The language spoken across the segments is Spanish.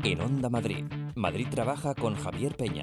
En Onda Madrid. Madrid trabaja con Javier Peña.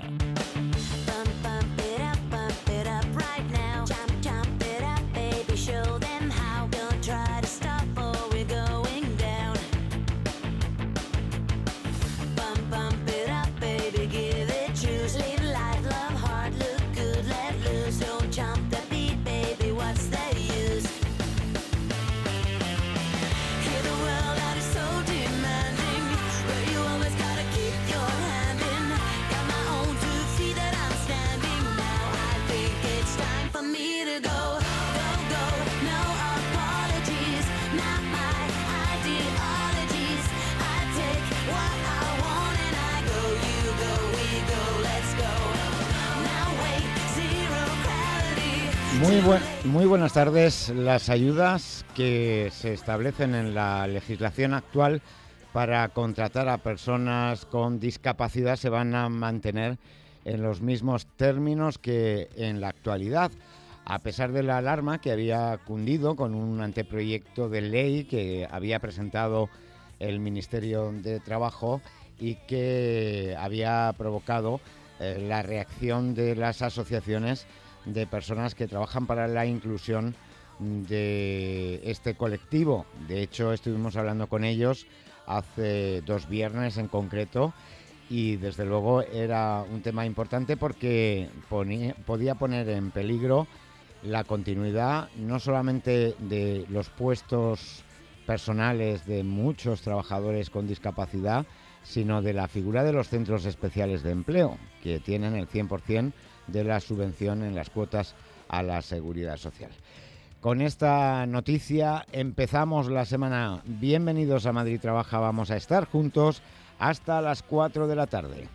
Muy buenas tardes. Las ayudas que se establecen en la legislación actual para contratar a personas con discapacidad se van a mantener en los mismos términos que en la actualidad, a pesar de la alarma que había cundido con un anteproyecto de ley que había presentado el Ministerio de Trabajo y que había provocado la reacción de las asociaciones de personas que trabajan para la inclusión de este colectivo. De hecho, estuvimos hablando con ellos hace 2 viernes en concreto y desde luego era un tema importante porque podía poner en peligro la continuidad no solamente de los puestos personales de muchos trabajadores con discapacidad, sino de la figura de los centros especiales de empleo, que tienen el 100% de la subvención en las cuotas a la seguridad social. Con esta noticia empezamos la semana. Bienvenidos a Madrid Trabaja. Vamos a estar juntos hasta las 4 de la tarde.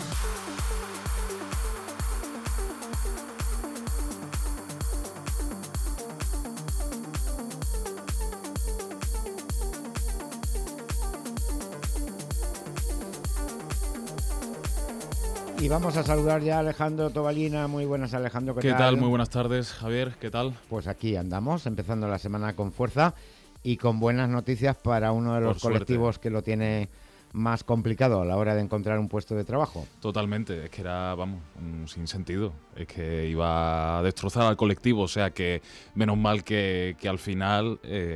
Y vamos a saludar ya a Alejandro Tobalina. Muy buenas, Alejandro. ¿Qué tal? Muy buenas tardes, Javier. ¿Qué tal? Pues aquí andamos, empezando la semana con fuerza y con buenas noticias para uno de los colectivos que lo tiene más complicado a la hora de encontrar un puesto de trabajo. Totalmente, es que era, un sinsentido, es que iba a destrozar al colectivo, o sea que menos mal que al final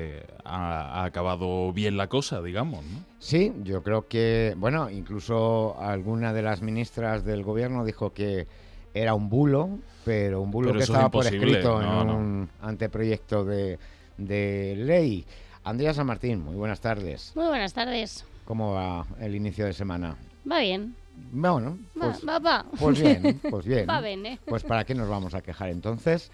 ha acabado bien la cosa, digamos, ¿no? Sí, yo creo que, bueno, incluso alguna de las ministras del gobierno dijo que era un bulo, pero un bulo que estaba por escrito en un anteproyecto de ley. Andrea San Martín, muy buenas tardes. Muy buenas tardes. ¿Cómo va el inicio de semana? Va bien. Bueno, pues, pues bien. Va bien, ¿eh? Pues ¿para qué nos vamos a quejar entonces?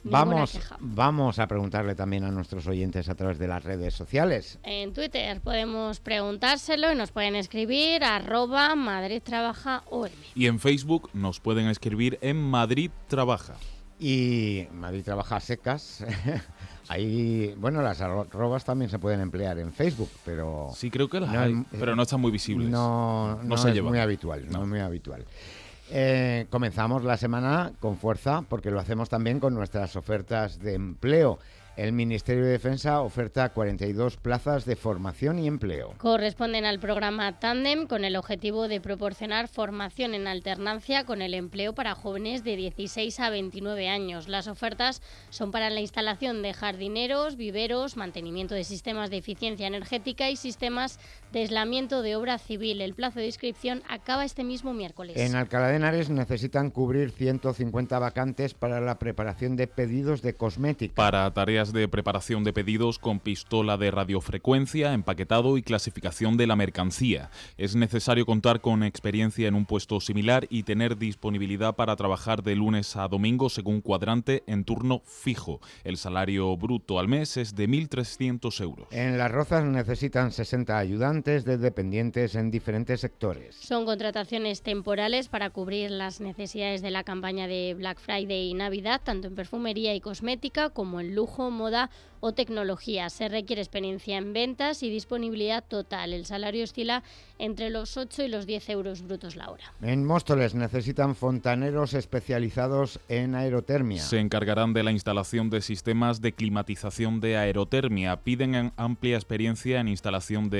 Vamos a preguntarle también a nuestros oyentes a través de las redes sociales. En Twitter podemos preguntárselo y nos pueden escribir @MadridTrabajaOM. Y en Facebook nos pueden escribir en Madrid Trabaja. Y Madrid Trabaja secas. Ahí, bueno, las arrobas también se pueden emplear en Facebook, pero... Sí, creo que las hay, pero no están muy visibles. No se llevan. Muy habitual, no es muy habitual. Comenzamos la semana con fuerza porque lo hacemos también con nuestras ofertas de empleo. El Ministerio de Defensa oferta 42 plazas de formación y empleo. Corresponden al programa Tandem con el objetivo de proporcionar formación en alternancia con el empleo para jóvenes de 16 a 29 años. Las ofertas son para la instalación de jardineros, viveros, mantenimiento de sistemas de eficiencia energética y sistemas de aislamiento de obra civil. El plazo de inscripción acaba este mismo miércoles. En Alcalá de Henares necesitan cubrir 150 vacantes para la preparación de pedidos de cosmética. Para tareas de preparación de pedidos con pistola de radiofrecuencia, empaquetado y clasificación de la mercancía. Es necesario contar con experiencia en un puesto similar y tener disponibilidad para trabajar de lunes a domingo según cuadrante en turno fijo. El salario bruto al mes es de 1.300 euros. En Las Rozas necesitan 60 ayudantes de dependientes en diferentes sectores. Son contrataciones temporales para cubrir las necesidades de la campaña de Black Friday y Navidad, tanto en perfumería y cosmética como en lujo, moda o tecnología. Se requiere experiencia en ventas y disponibilidad total. El salario oscila entre los 8 y los 10 euros brutos la hora. En Móstoles necesitan fontaneros especializados en aerotermia. Se encargarán de la instalación de sistemas de climatización de aerotermia. Piden amplia experiencia en instalación de calderas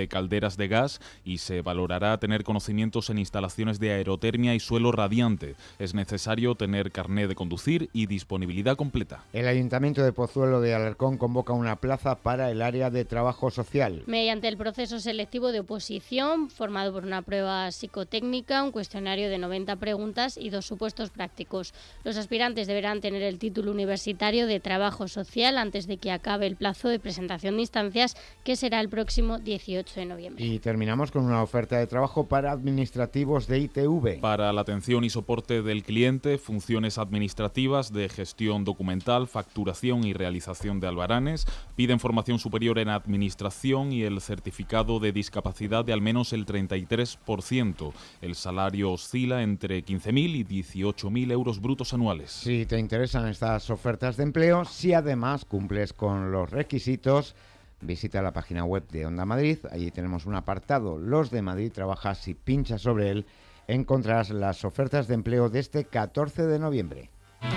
calderas de gas y se valorará tener conocimientos en instalaciones de aerotermia y suelo radiante. Es necesario tener carné de conducir y disponibilidad completa. El Ayuntamiento de Pozuelo de Alarcón convoca una plaza para el área de trabajo social. Mediante el proceso selectivo de oposición, formado por una prueba psicotécnica, un cuestionario de 90 preguntas y 2 supuestos prácticos. Los aspirantes deberán tener el título universitario de trabajo social antes de que acabe el plazo de presentación de instancias, que será el próximo 18 de noviembre. Y terminamos con una oferta de trabajo para administrativos de ITV. Para la atención y soporte del cliente, funciones administrativas de gestión documental, facturación y realización de albaranes, piden formación superior en administración y el certificado de discapacidad de al menos el 33%. El salario oscila entre 15.000 y 18.000 euros brutos anuales. Si te interesan estas ofertas de empleo, si además cumples con los requisitos, visita la página web de Onda Madrid. Allí tenemos un apartado, Los de Madrid Trabaja. Si pinchas sobre él, encontrarás las ofertas de empleo de este 14 de noviembre.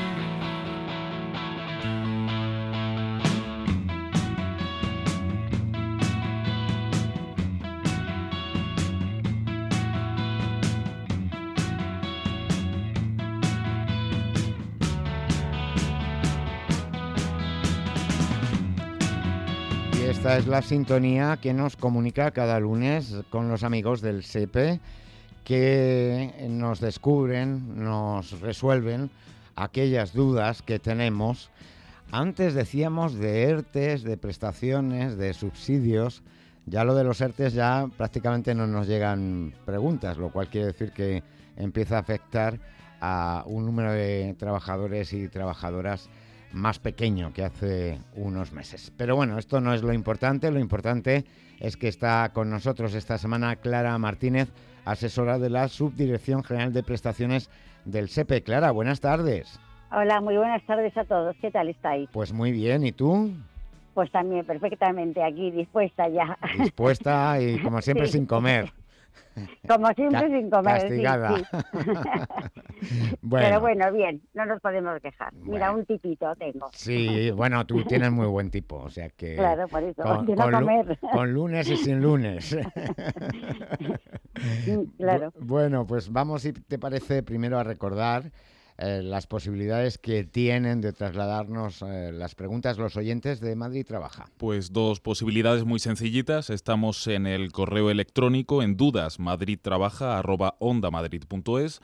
Esta es la sintonía que nos comunica cada lunes con los amigos del SEPE, que nos descubren, nos resuelven aquellas dudas que tenemos. Antes decíamos de ERTES, de prestaciones, de subsidios. Ya lo de los ERTES ya prácticamente no nos llegan preguntas, lo cual quiere decir que empieza a afectar a un número de trabajadores y trabajadoras más pequeño que hace unos meses. Pero bueno, esto no es lo importante es que está con nosotros esta semana Clara Martínez, asesora de la Subdirección General de Prestaciones del SEPE. Clara, buenas tardes. Hola, muy buenas tardes a todos. ¿Qué tal estáis? Pues muy bien, ¿y tú? Pues también perfectamente aquí, dispuesta ya. Dispuesta y como siempre Sí. sin comer. Como siempre sin comer. Castigada. Sí. Bueno. Pero bueno, bien, no nos podemos quejar. Mira, Bueno. un tipito tengo. Sí, bueno, tú tienes muy buen tipo, o sea que... Claro, por eso, de no comer. Con lunes y sin lunes. Claro. Bueno, pues vamos, si te parece, primero a recordar las posibilidades que tienen de trasladarnos las preguntas los oyentes de Madrid Trabaja. Pues 2 posibilidades muy sencillitas. Estamos en el correo electrónico en dudasmadridtrabaja@ondamadrid.es,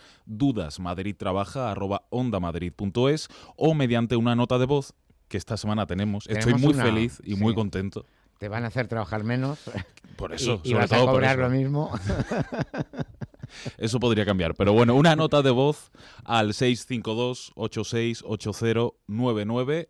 dudasmadridtrabaja@ondamadrid.es, o mediante una nota de voz que esta semana tenemos. Estoy muy feliz y muy contento. Te van a hacer trabajar menos. Por eso, y sobre vas todo a cobrar por eso. lo mismo. Eso podría cambiar. Pero bueno, una nota de voz al 652-868099,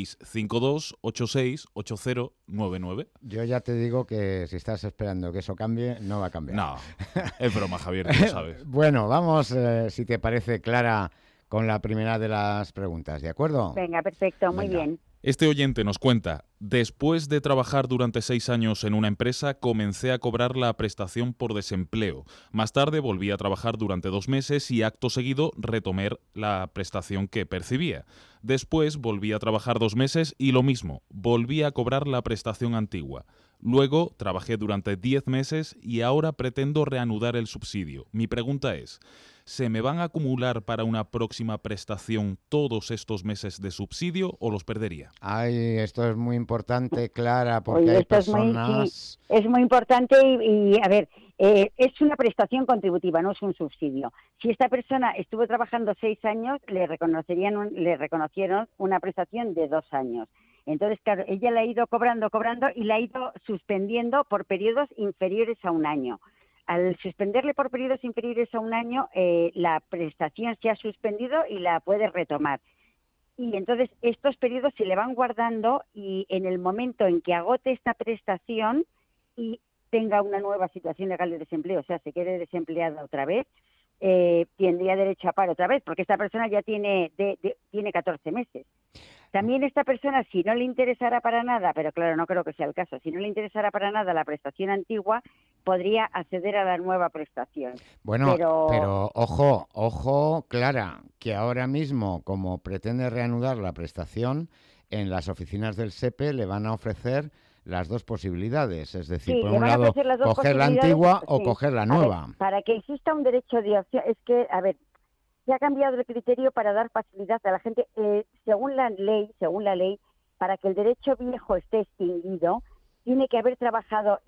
652-868099. Yo ya te digo que si estás esperando que eso cambie, no va a cambiar. No, es broma, Javier, tú lo sabes. Bueno, vamos, si te parece, Clara, con la primera de las preguntas, ¿de acuerdo? Venga, perfecto, muy Venga. bien. Este oyente nos cuenta: después de trabajar durante 6 años en una empresa, comencé a cobrar la prestación por desempleo. Más tarde volví a trabajar durante 2 meses y acto seguido retomé la prestación que percibía. Después volví a trabajar 2 meses y lo mismo, volví a cobrar la prestación antigua. Luego trabajé durante 10 meses y ahora pretendo reanudar el subsidio. Mi pregunta es: ¿se me van a acumular para una próxima prestación todos estos meses de subsidio o los perdería? Ay, esto es muy importante, Clara, porque Oye, hay esto personas... es muy importante y, a ver, es una prestación contributiva, no es un subsidio. Si esta persona estuvo trabajando 6 años, le reconocieron una prestación de 2 años. Entonces, claro, ella la ha ido cobrando y la ha ido suspendiendo por periodos inferiores a 1 año. Al suspenderle por periodos inferiores a 1 año, la prestación se ha suspendido y la puede retomar. Y entonces estos periodos se le van guardando y en el momento en que agote esta prestación y tenga una nueva situación legal de desempleo, o sea, se quede desempleada otra vez, tendría derecho a paro otra vez, porque esta persona ya tiene 14 meses. También esta persona, si no le interesara para nada, pero claro, no creo que sea el caso, si no le interesara para nada la prestación antigua, podría acceder a la nueva prestación. Bueno, pero ojo, Clara, que ahora mismo, como pretende reanudar la prestación, en las oficinas del SEPE le van a ofrecer las dos posibilidades, es decir, Sí, por le un van a lado ofrecer las dos coger la posibilidades, antigua o sí. coger la A ver, nueva. para que exista un derecho de opción, es que, a ver, se ha cambiado el criterio para dar facilidad a la gente, según la ley, para que el derecho viejo esté extinguido, tiene que haber trabajado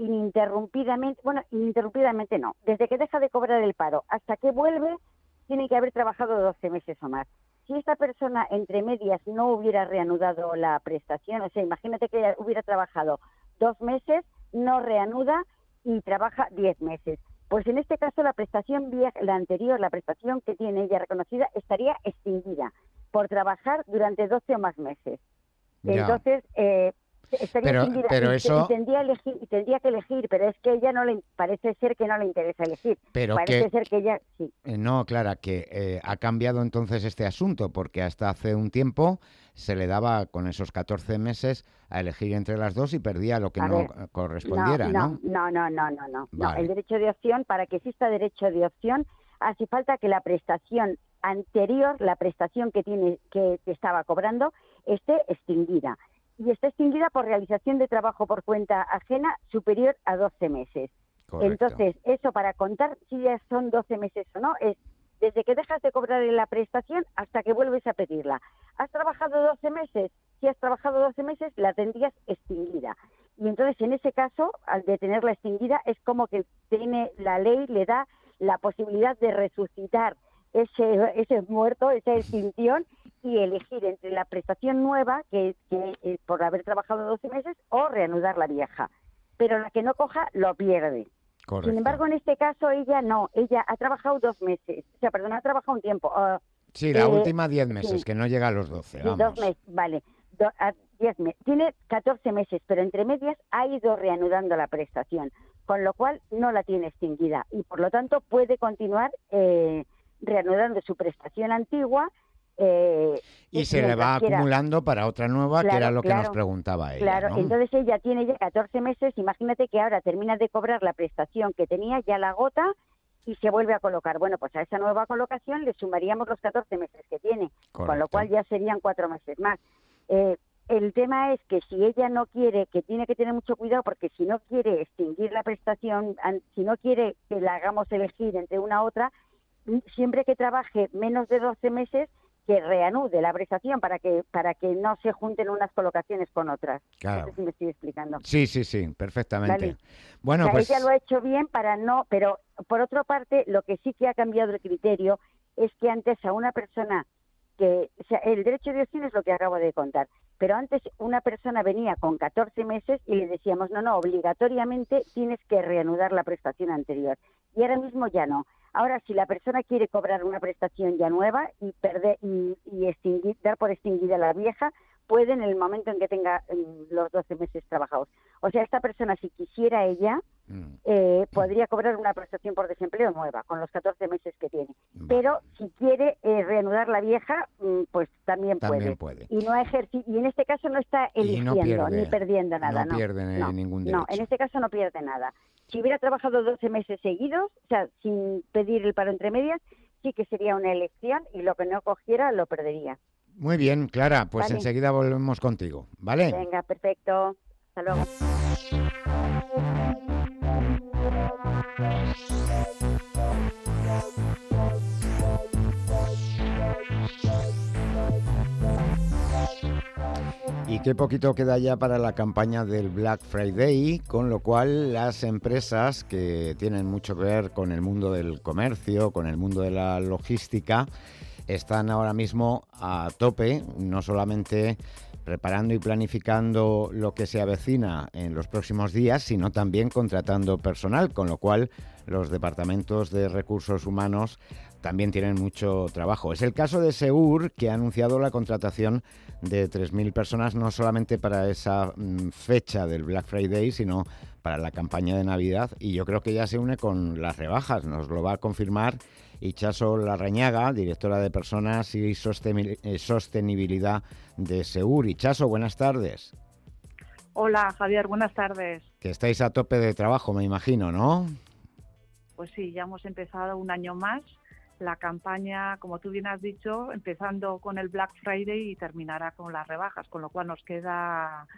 ininterrumpidamente no, desde que deja de cobrar el paro hasta que vuelve, tiene que haber trabajado 12 meses o más. Si esta persona entre medias no hubiera reanudado la prestación, o sea, imagínate que hubiera trabajado 2 meses, no reanuda y trabaja 10 meses. Pues en este caso la prestación vieja, la anterior, la prestación que tiene ella reconocida, estaría extinguida por trabajar durante 12 o más meses. Ya. Entonces, estaría extinguida pero eso... tendría que elegir, pero es que ella parece ser que no le interesa elegir. Pero parece ser que ella sí. No, Clara, que ha cambiado entonces este asunto, porque hasta hace un tiempo se le daba con esos 14 meses a elegir entre las dos y perdía lo que correspondiera, ¿no? No, el derecho de opción, para que exista derecho de opción, hace falta que la prestación anterior, la prestación que estaba cobrando, esté extinguida. Y está extinguida por realización de trabajo por cuenta ajena superior a 12 meses. Correcto. Entonces, eso para contar si ya son 12 meses o no, es desde que dejas de cobrar la prestación hasta que vuelves a pedirla. ¿Has trabajado 12 meses? Si has trabajado 12 meses, la tendrías extinguida. Y entonces, en ese caso, al de tenerla extinguida, es como que la ley le da la posibilidad de resucitar ese muerto, esa extinción, y elegir entre la prestación nueva, que por haber trabajado 12 meses, o reanudar la vieja. Pero la que no coja, lo pierde. Correcto. Sin embargo, en este caso, ella ha trabajado 2 meses. O sea, perdón, ha trabajado un tiempo. Sí, la última 10 meses, sí, que no llega a los 12, vamos. 2 meses, vale. 10 meses. Tiene 14 meses, pero entre medias ha ido reanudando la prestación, con lo cual no la tiene extinguida y, por lo tanto, puede continuar reanudando su prestación antigua. Y se le va acumulando para otra nueva, que era lo que nos preguntaba ella. Claro, ¿no? entonces ella tiene ya 14 meses, imagínate que ahora termina de cobrar la prestación que tenía, ya la agota y se vuelve a colocar. Bueno, pues a esa nueva colocación le sumaríamos los 14 meses que tiene, Correcto. Con lo cual ya serían 4 meses más. El tema es que si ella no quiere, que tiene que tener mucho cuidado, porque si no quiere extinguir la prestación, si no quiere que la hagamos elegir entre una u otra, siempre que trabaje menos de 12 meses, que reanude la prestación para que no se junten unas colocaciones con otras. Claro. No sé si me estoy explicando. Sí, perfectamente. Vale. Bueno, o sea, pues ella lo ha hecho bien pero por otra parte, lo que sí que ha cambiado el criterio es que antes a una persona o sea, el derecho de opción es lo que acabo de contar, pero antes una persona venía con 14 meses y le decíamos, no, obligatoriamente tienes que reanudar la prestación anterior. Y ahora mismo ya no. Ahora, si la persona quiere cobrar una prestación ya nueva y dar por extinguida la vieja, puede en el momento en que tenga los 12 meses trabajados. O sea, esta persona, si quisiera ella, podría cobrar una prestación por desempleo nueva, con los 14 meses que tiene. Vale. Pero si quiere reanudar la vieja, pues también puede. Y y en este caso no está eligiendo ni perdiendo nada. No pierde ningún derecho. No, en este caso no pierde nada. Si hubiera trabajado 12 meses seguidos, o sea, sin pedir el paro entre medias, sí que sería una elección y lo que no cogiera lo perdería. Muy bien, Clara, pues Vale. enseguida volvemos contigo, ¿vale? Venga, perfecto. Hasta luego. Y qué poquito queda ya para la campaña del Black Friday, con lo cual las empresas que tienen mucho que ver con el mundo del comercio, con el mundo de la logística, están ahora mismo a tope, no solamente preparando y planificando lo que se avecina en los próximos días, sino también contratando personal, con lo cual los departamentos de recursos humanos también tienen mucho trabajo. Es el caso de Segur, que ha anunciado la contratación de 3.000 personas, no solamente para esa fecha del Black Friday, sino para la campaña de Navidad, y yo creo que ya se une con las rebajas. Nos lo va a confirmar Itxaso Larrañaga, directora de Personas y Sostenibilidad de Segur. Itxaso, buenas tardes. Hola, Javier, buenas tardes. Que estáis a tope de trabajo, me imagino, ¿no? Pues sí, ya hemos empezado un año más la campaña, como tú bien has dicho, empezando con el Black Friday y terminará con las rebajas, con lo cual nos queda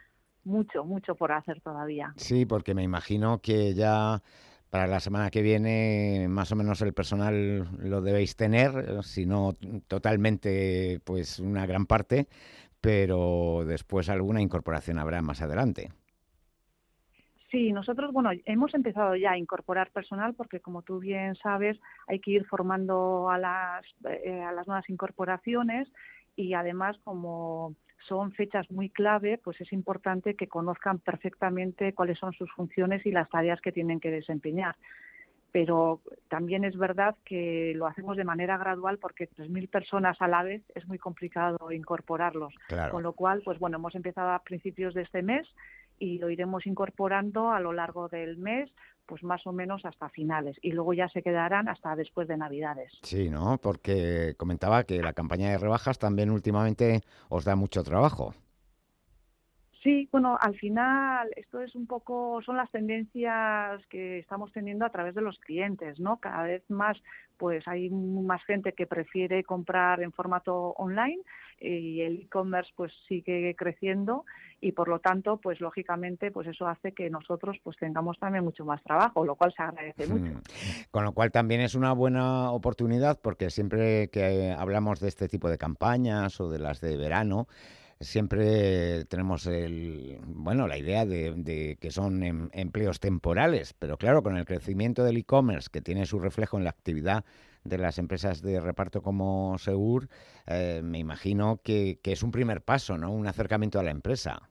mucho por hacer todavía. Sí, porque me imagino que ya para la semana que viene más o menos el personal lo debéis tener, si no totalmente, pues una gran parte, pero después alguna incorporación habrá más adelante. Sí, nosotros, bueno, hemos empezado ya a incorporar personal porque, como tú bien sabes, hay que ir formando a las nuevas incorporaciones y además, como son fechas muy clave, pues es importante que conozcan perfectamente cuáles son sus funciones y las tareas que tienen que desempeñar. Pero también es verdad que lo hacemos de manera gradual porque 3.000 personas a la vez es muy complicado incorporarlos. Claro. Con lo cual, pues bueno, hemos empezado a principios de este mes y lo iremos incorporando a lo largo del mes, pues más o menos hasta finales. Y luego ya se quedarán hasta después de Navidades. Sí, ¿no? Porque comentaba que la campaña de rebajas también últimamente os da mucho trabajo. Sí, bueno, al final esto es un poco, son las tendencias que estamos teniendo a través de los clientes, ¿no? Cada vez más, pues hay más gente que prefiere comprar en formato online y el e-commerce pues sigue creciendo y por lo tanto, pues lógicamente, pues eso hace que nosotros pues tengamos también mucho más trabajo, lo cual se agradece mucho. Con lo cual también es una buena oportunidad porque siempre que hablamos de este tipo de campañas o de las de verano, siempre tenemos la idea de que son empleos temporales, pero claro, con el crecimiento del e-commerce, que tiene su reflejo en la actividad de las empresas de reparto como Segur, me imagino que es un primer paso, ¿no? Un acercamiento a la empresa.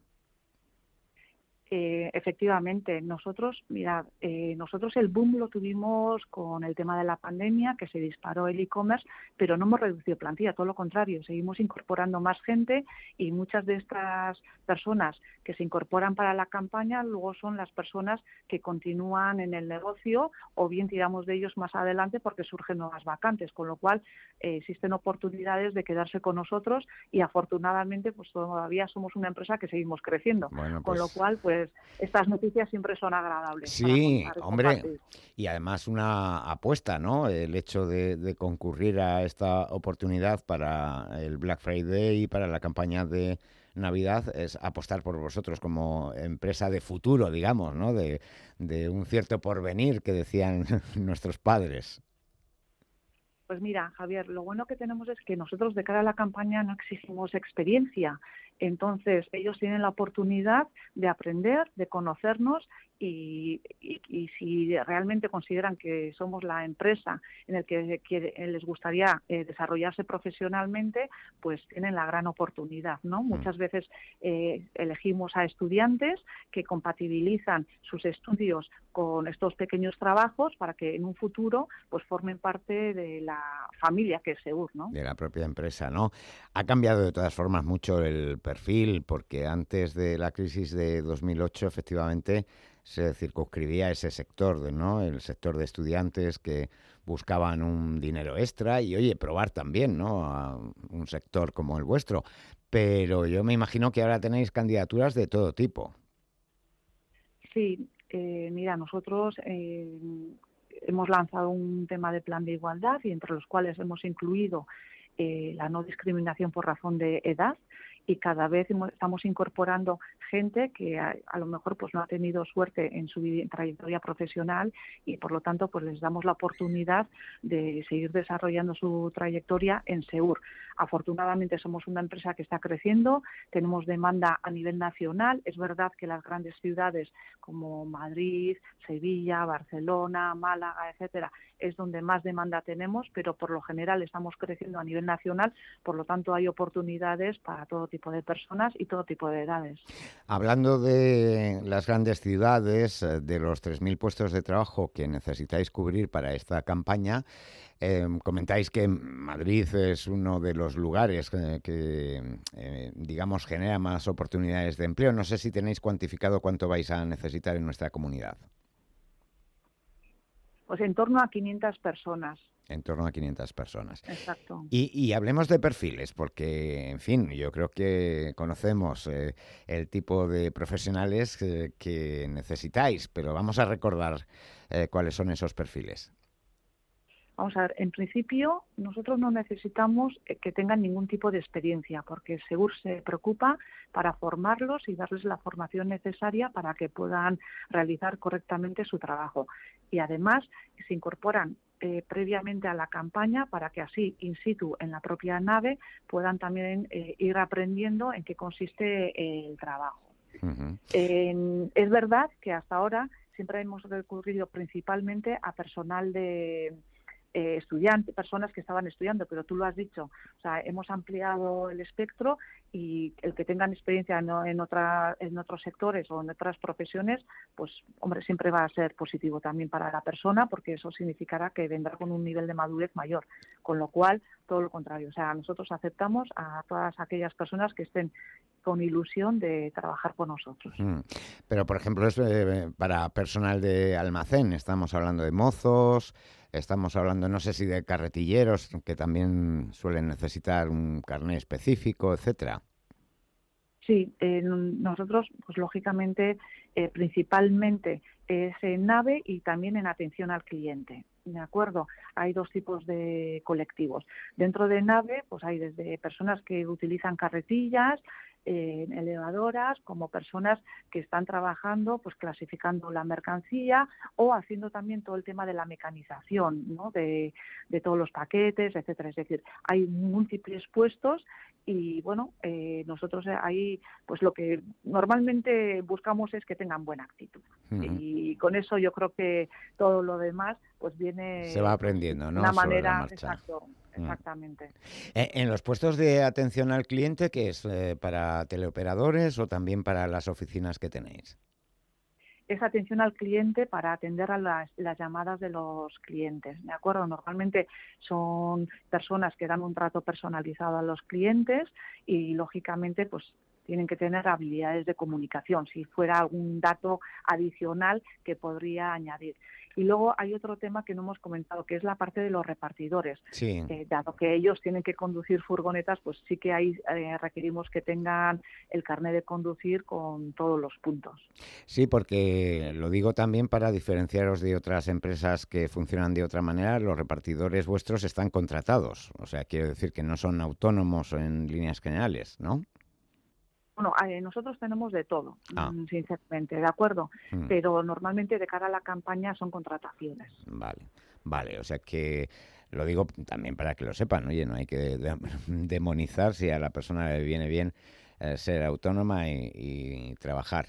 Efectivamente, nosotros el boom lo tuvimos con el tema de la pandemia, que se disparó el e-commerce, pero no hemos reducido plantilla, todo lo contrario, seguimos incorporando más gente y muchas de estas personas que se incorporan para la campaña luego son las personas que continúan en el negocio o bien tiramos de ellos más adelante porque surgen nuevas vacantes, con lo cual existen oportunidades de quedarse con nosotros y afortunadamente pues todavía somos una empresa que seguimos creciendo, Bueno, con lo cual pues estas noticias siempre son agradables. Sí, para hombre, compartir. y además una apuesta, ¿no? El hecho de concurrir a esta oportunidad para el Black Friday y para la campaña de Navidad es apostar por vosotros como empresa de futuro, digamos, ¿no? De un cierto porvenir que decían nuestros padres. Pues mira, Javier, lo bueno que tenemos es que nosotros de cara a la campaña no exigimos experiencia. Entonces, ellos tienen la oportunidad de aprender, de conocernos y si realmente consideran que somos la empresa en la que les gustaría desarrollarse profesionalmente, pues tienen la gran oportunidad, ¿no? Muchas veces elegimos a estudiantes que compatibilizan sus estudios con estos pequeños trabajos para que en un futuro pues formen parte de la familia que es Segur, ¿no? De la propia empresa, ¿no? Ha cambiado de todas formas mucho el perfil, porque antes de la crisis de 2008, efectivamente, se circunscribía ese sector, ¿no? El sector de estudiantes que buscaban un dinero extra y, oye, probar también, ¿no? A un sector como el vuestro. Pero yo me imagino que ahora tenéis candidaturas de todo tipo. Sí, mira, nosotros hemos lanzado un tema de plan de igualdad y entre los cuales hemos incluido la no discriminación por razón de edad y cada vez estamos incorporando gente que a lo mejor pues no ha tenido suerte en su trayectoria profesional y por lo tanto pues les damos la oportunidad de seguir desarrollando su trayectoria en Segur. Afortunadamente somos una empresa que está creciendo, tenemos demanda a nivel nacional. Es verdad que las grandes ciudades como Madrid, Sevilla, Barcelona, Málaga, etcétera, es donde más demanda tenemos, pero por lo general estamos creciendo a nivel nacional, por lo tanto hay oportunidades para todo tipo de personas y todo tipo de edades. Hablando de las grandes ciudades, de los 3.000 puestos de trabajo que necesitáis cubrir para esta campaña, comentáis que Madrid es uno de los lugares que digamos, genera más oportunidades de empleo. No sé si tenéis cuantificado cuánto vais a necesitar en nuestra comunidad. Pues en torno a 500 personas. En torno a 500 personas. Exacto. Y hablemos de perfiles, porque, en fin, yo creo que conocemos el tipo de profesionales que necesitáis, pero vamos a recordar cuáles son esos perfiles. Vamos a ver, en principio nosotros no necesitamos que tengan ningún tipo de experiencia, porque Segur se preocupa para formarlos y darles la formación necesaria para que puedan realizar correctamente su trabajo. Y además se incorporan previamente a la campaña para que así, in situ, en la propia nave, puedan también ir aprendiendo en qué consiste el trabajo. Ujú. Es verdad que hasta ahora siempre hemos recurrido principalmente a personal de estudiantes, personas que estaban estudiando, pero tú lo has dicho, o sea, hemos ampliado el espectro y el que tengan experiencia en otros sectores o en otras profesiones, pues, hombre, siempre va a ser positivo también para la persona, porque eso significará que vendrá con un nivel de madurez mayor, con lo cual, todo lo contrario, o sea, nosotros aceptamos a todas aquellas personas que estén con ilusión de trabajar con nosotros. Pero, por ejemplo, es para personal de almacén, estamos hablando de mozos, estamos hablando, no sé si de carretilleros, que también suelen necesitar un carné específico, etcétera. Sí, nosotros, pues lógicamente, principalmente es en nave y también en atención al cliente. ¿De acuerdo? Hay dos tipos de colectivos. Dentro de nave, pues hay desde personas que utilizan carretillas, elevadoras, como personas que están trabajando, pues clasificando la mercancía o haciendo también todo el tema de la mecanización, ¿no? de todos los paquetes, etcétera. Es decir, hay múltiples puestos y bueno, nosotros ahí pues lo que normalmente buscamos es que tengan buena actitud. Y con eso yo creo que todo lo demás pues viene, se va aprendiendo, ¿no? de una Sobre la manera, marcha. exacto, exactamente. En los puestos de atención al cliente, ¿qué es? ¿Para teleoperadores o también para las oficinas que tenéis? Es atención al cliente para atender a las llamadas de los clientes, ¿de acuerdo? Normalmente son personas que dan un trato personalizado a los clientes y, lógicamente, pues tienen que tener habilidades de comunicación, si fuera algún dato adicional que podría añadir. Y luego hay otro tema que no hemos comentado, que es la parte de los repartidores. Sí. Dado que ellos tienen que conducir furgonetas, pues sí que ahí requerimos que tengan el carnet de conducir con todos los puntos. Sí, porque lo digo también para diferenciaros de otras empresas que funcionan de otra manera. Los repartidores vuestros están contratados, o sea, quiero decir que no son autónomos en líneas generales, ¿no? Bueno, nosotros tenemos de todo, sinceramente, ¿de acuerdo? Pero normalmente de cara a la campaña son contrataciones. Vale, o sea que lo digo también para que lo sepan, oye, no hay que demonizar si a la persona le viene bien ser autónoma y trabajar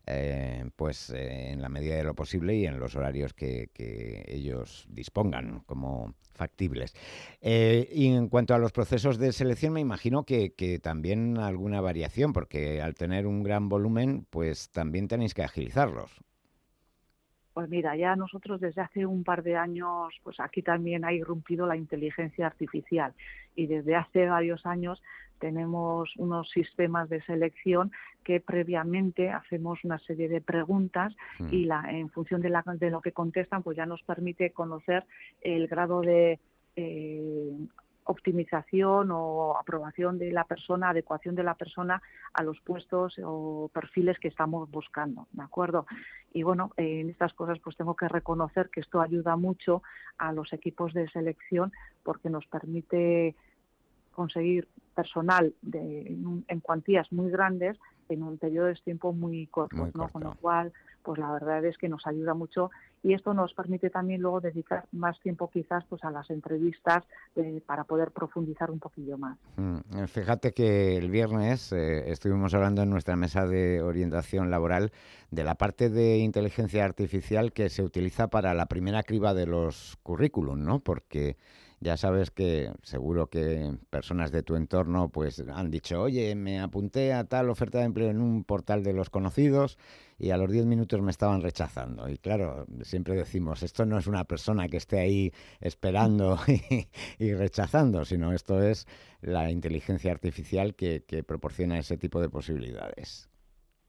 en la medida de lo posible y en los horarios que ellos dispongan como factibles. Y en cuanto a los procesos de selección, me imagino que también alguna variación, porque al tener un gran volumen, pues también tenéis que agilizarlos. Pues mira, ya nosotros desde hace un par de años, pues aquí también ha irrumpido la inteligencia artificial y desde hace varios años tenemos unos sistemas de selección que previamente hacemos una serie de preguntas y en función de lo que contestan, pues ya nos permite conocer el grado de optimización o aprobación de la persona, adecuación de la persona a los puestos o perfiles que estamos buscando, ¿de acuerdo? Y bueno, en estas cosas pues tengo que reconocer que esto ayuda mucho a los equipos de selección porque nos permite conseguir personal en cuantías muy grandes en un periodo de tiempo muy corto, ¿no? Con lo cual, pues la verdad es que nos ayuda mucho y esto nos permite también luego dedicar más tiempo quizás pues a las entrevistas para poder profundizar un poquillo más. Fíjate que el viernes estuvimos hablando en nuestra mesa de orientación laboral de la parte de inteligencia artificial que se utiliza para la primera criba de los currículum, ¿no? Porque ya sabes que seguro que personas de tu entorno pues han dicho, oye, me apunté a tal oferta de empleo en un portal de los conocidos y a los 10 minutos me estaban rechazando. Y claro, siempre decimos, esto no es una persona que esté ahí esperando y rechazando, sino esto es la inteligencia artificial que proporciona ese tipo de posibilidades.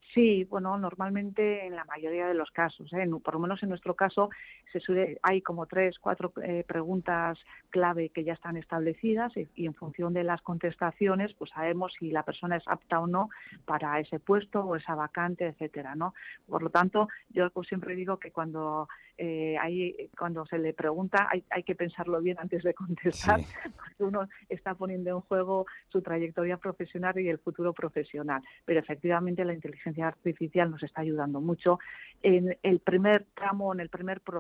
Sí, bueno, normalmente en la mayoría de los casos, por lo menos en nuestro caso, hay como 3, 4 preguntas clave que ya están establecidas y en función de las contestaciones, pues sabemos si la persona es apta o no para ese puesto o esa vacante, etcétera, ¿no? Por lo tanto, yo pues siempre digo que cuando se le pregunta hay que pensarlo bien antes de contestar, porque uno está poniendo en juego su trayectoria profesional y el futuro profesional. Pero efectivamente la inteligencia artificial nos está ayudando mucho en el primer tramo, al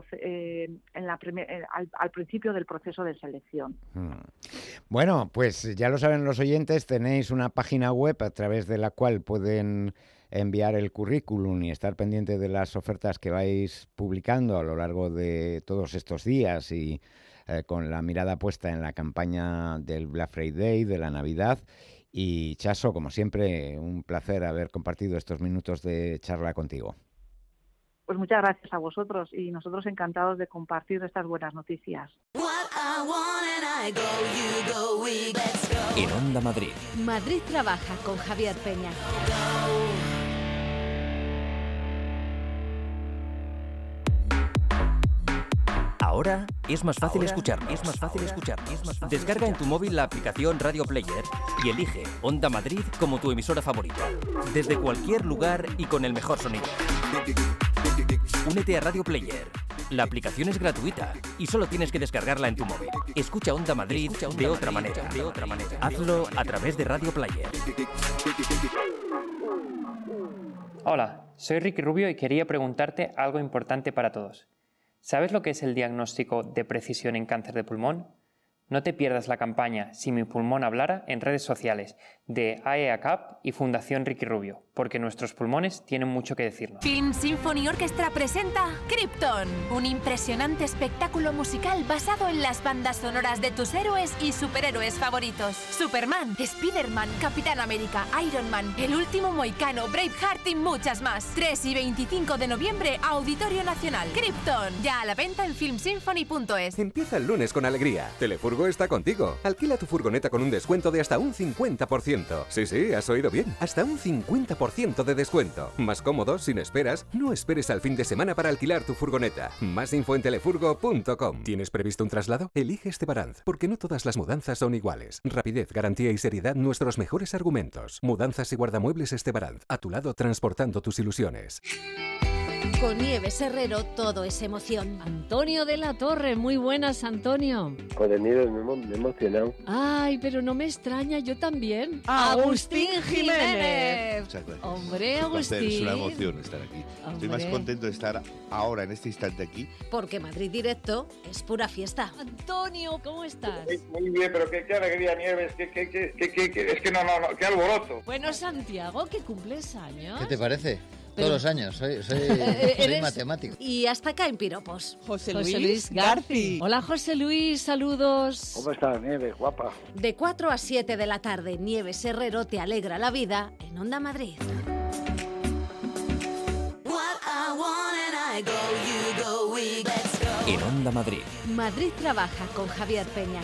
principio del proceso de selección. Bueno, pues ya lo saben los oyentes, tenéis una página web a través de la cual pueden enviar el currículum y estar pendiente de las ofertas que vais publicando a lo largo de todos estos días y con la mirada puesta en la campaña del Black Friday, de la Navidad. Y Chaso, como siempre, un placer haber compartido estos minutos de charla contigo. Pues muchas gracias a vosotros y nosotros encantados de compartir estas buenas noticias. En Onda Madrid. Madrid trabaja con Javier Peña. Ahora es más fácil escucharnos. Descarga en tu móvil la aplicación Radio Player y elige Onda Madrid como tu emisora favorita. Desde cualquier lugar y con el mejor sonido. Únete a Radio Player. La aplicación es gratuita y solo tienes que descargarla en tu móvil. Escucha Onda Madrid de otra manera. Hazlo a través de Radio Player. Hola, soy Ricky Rubio y quería preguntarte algo importante para todos. ¿Sabes lo que es el diagnóstico de precisión en cáncer de pulmón? No te pierdas la campaña Si mi pulmón hablara en redes sociales de AEACAP y Fundación Ricky Rubio, porque nuestros pulmones tienen mucho que decirnos. Film Symphony Orchestra presenta Krypton, un impresionante espectáculo musical basado en las bandas sonoras de tus héroes y superhéroes favoritos. Superman, Spider-Man, Capitán América, Iron Man, El Último Mohicano, Braveheart y muchas más. 3 y 25 de noviembre, Auditorio Nacional. Krypton, ya a la venta en filmsymphony.es. Empieza el lunes con alegría. Telefurgo está contigo. Alquila tu furgoneta con un descuento de hasta un 50%. Sí, has oído bien. Hasta un 50% de descuento. Más cómodo, sin esperas. No esperes al fin de semana para alquilar tu furgoneta. Más info en telefurgo.com. ¿Tienes previsto un traslado? Elige Estebaranz, porque no todas las mudanzas son iguales. Rapidez, garantía y seriedad, nuestros mejores argumentos. Mudanzas y guardamuebles Estebaranz. A tu lado, transportando tus ilusiones. Con Nieves Herrero todo es emoción. Antonio de la Torre, muy buenas, Antonio. Joder, Nieves, me he emocionado. Ay, pero no me extraña, yo también. ¡Agustín Jiménez! Muchas gracias. Hombre, Agustín. Es una emoción estar aquí. Hombre. Estoy más contento de estar ahora, en este instante aquí. Porque Madrid Directo es pura fiesta. Antonio, ¿cómo estás? Muy bien, pero qué alegría, Nieves, es que no, qué alboroto. Bueno, Santiago, que cumples años. ¿Qué te parece? Todos los años, soy matemático. Y hasta acá en piropos. José Luis Garci. Hola, José Luis, saludos. ¿Cómo estás, Nieves, guapa? De 4 a 7 de la tarde, Nieves Herrero te alegra la vida en Onda Madrid. En Onda Madrid. Madrid trabaja con Javier Peña.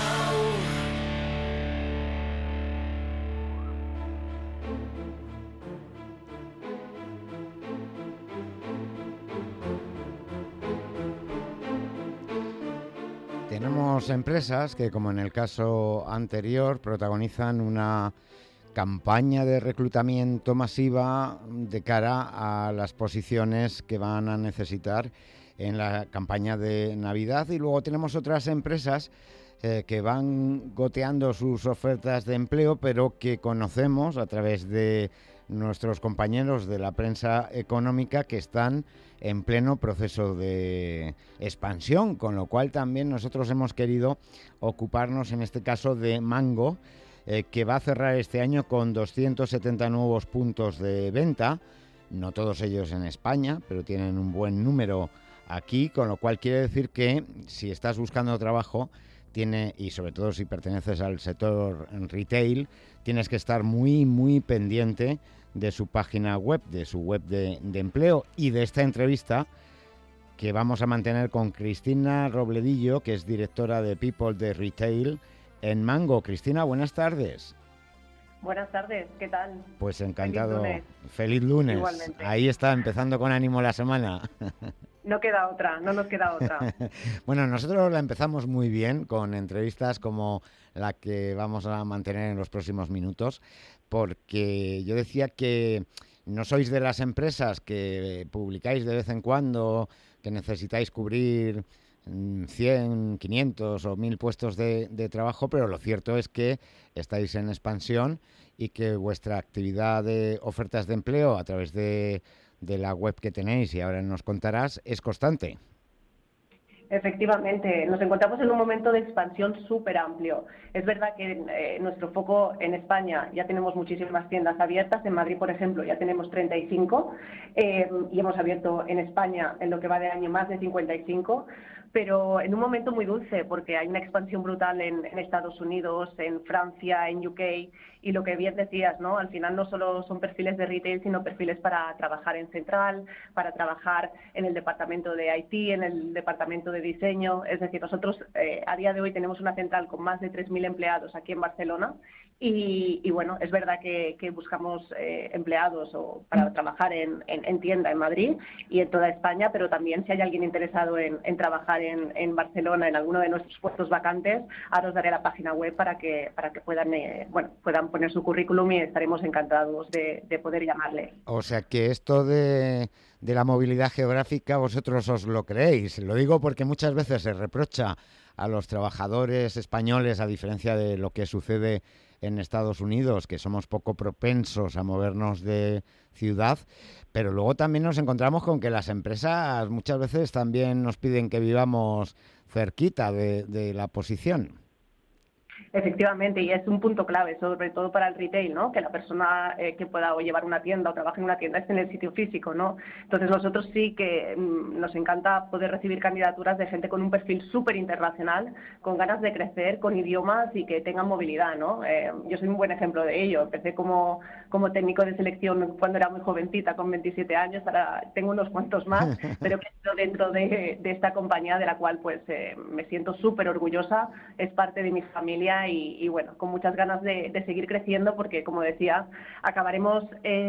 Tenemos empresas que, como en el caso anterior, protagonizan una campaña de reclutamiento masiva de cara a las posiciones que van a necesitar en la campaña de Navidad. Y luego tenemos otras empresas que van goteando sus ofertas de empleo, pero que conocemos a través de nuestros compañeros de la prensa económica que están en pleno proceso de expansión, con lo cual también nosotros hemos querido ocuparnos en este caso de Mango, que va a cerrar este año con 270 nuevos puntos de venta, no todos ellos en España, pero tienen un buen número aquí, con lo cual quiere decir que si estás buscando trabajo, y sobre todo si perteneces al sector retail, tienes que estar muy pendiente de su página web, de su web de empleo y de esta entrevista que vamos a mantener con Cristina Robledillo, que es directora de People de Retail en Mango. Cristina, buenas tardes. Buenas tardes, ¿qué tal? Pues encantado. Feliz lunes. Igualmente. Ahí está, empezando con ánimo la semana. No queda otra, no nos queda otra. Bueno, nosotros la empezamos muy bien con entrevistas como la que vamos a mantener en los próximos minutos, porque yo decía que no sois de las empresas que publicáis de vez en cuando, que necesitáis cubrir 100, 500 o 1000 puestos de trabajo, pero lo cierto es que estáis en expansión y que vuestra actividad de ofertas de empleo a través de la web que tenéis, y ahora nos contarás, es constante. Efectivamente, nos encontramos en un momento de expansión súper amplio. Es verdad que nuestro foco en España, ya tenemos muchísimas tiendas abiertas. En Madrid, por ejemplo, ya tenemos 35 y hemos abierto en España, en lo que va de año, más de 55, pero en un momento muy dulce, porque hay una expansión brutal en Estados Unidos, en Francia, en UK, y lo que bien decías, ¿no? Al final no solo son perfiles de retail, sino perfiles para trabajar en central, para trabajar en el departamento de IT, en el departamento de diseño. Es decir, nosotros a día de hoy tenemos una central con más de 3.000 empleados aquí en Barcelona, y bueno, es verdad que buscamos empleados para trabajar en tienda en Madrid y en toda España, pero también si hay alguien interesado en trabajar en Barcelona, en alguno de nuestros puestos vacantes, ahora os daré la página web para que puedan poner su currículum, y estaremos encantados de poder llamarle. O sea que esto de la movilidad geográfica vosotros os lo creéis. Lo digo porque muchas veces se reprocha a los trabajadores españoles, a diferencia de lo que sucede en Estados Unidos, que somos poco propensos a movernos de ciudad, pero luego también nos encontramos con que las empresas muchas veces también nos piden que vivamos cerquita de la posición. Efectivamente, y es un punto clave, sobre todo para el retail, ¿no? Que la persona que pueda o llevar una tienda o trabaje en una tienda esté en el sitio físico, ¿no? Entonces nosotros sí que nos encanta poder recibir candidaturas de gente con un perfil súper internacional, con ganas de crecer, con idiomas y que tengan movilidad, ¿no? Yo soy un buen ejemplo de ello. Empecé como técnico de selección cuando era muy jovencita, con 27 años, ahora tengo unos cuantos más, pero que he sido dentro de esta compañía de la cual pues me siento súper orgullosa, es parte de mi familia. Y bueno, con muchas ganas de seguir creciendo, porque, como decía, acabaremos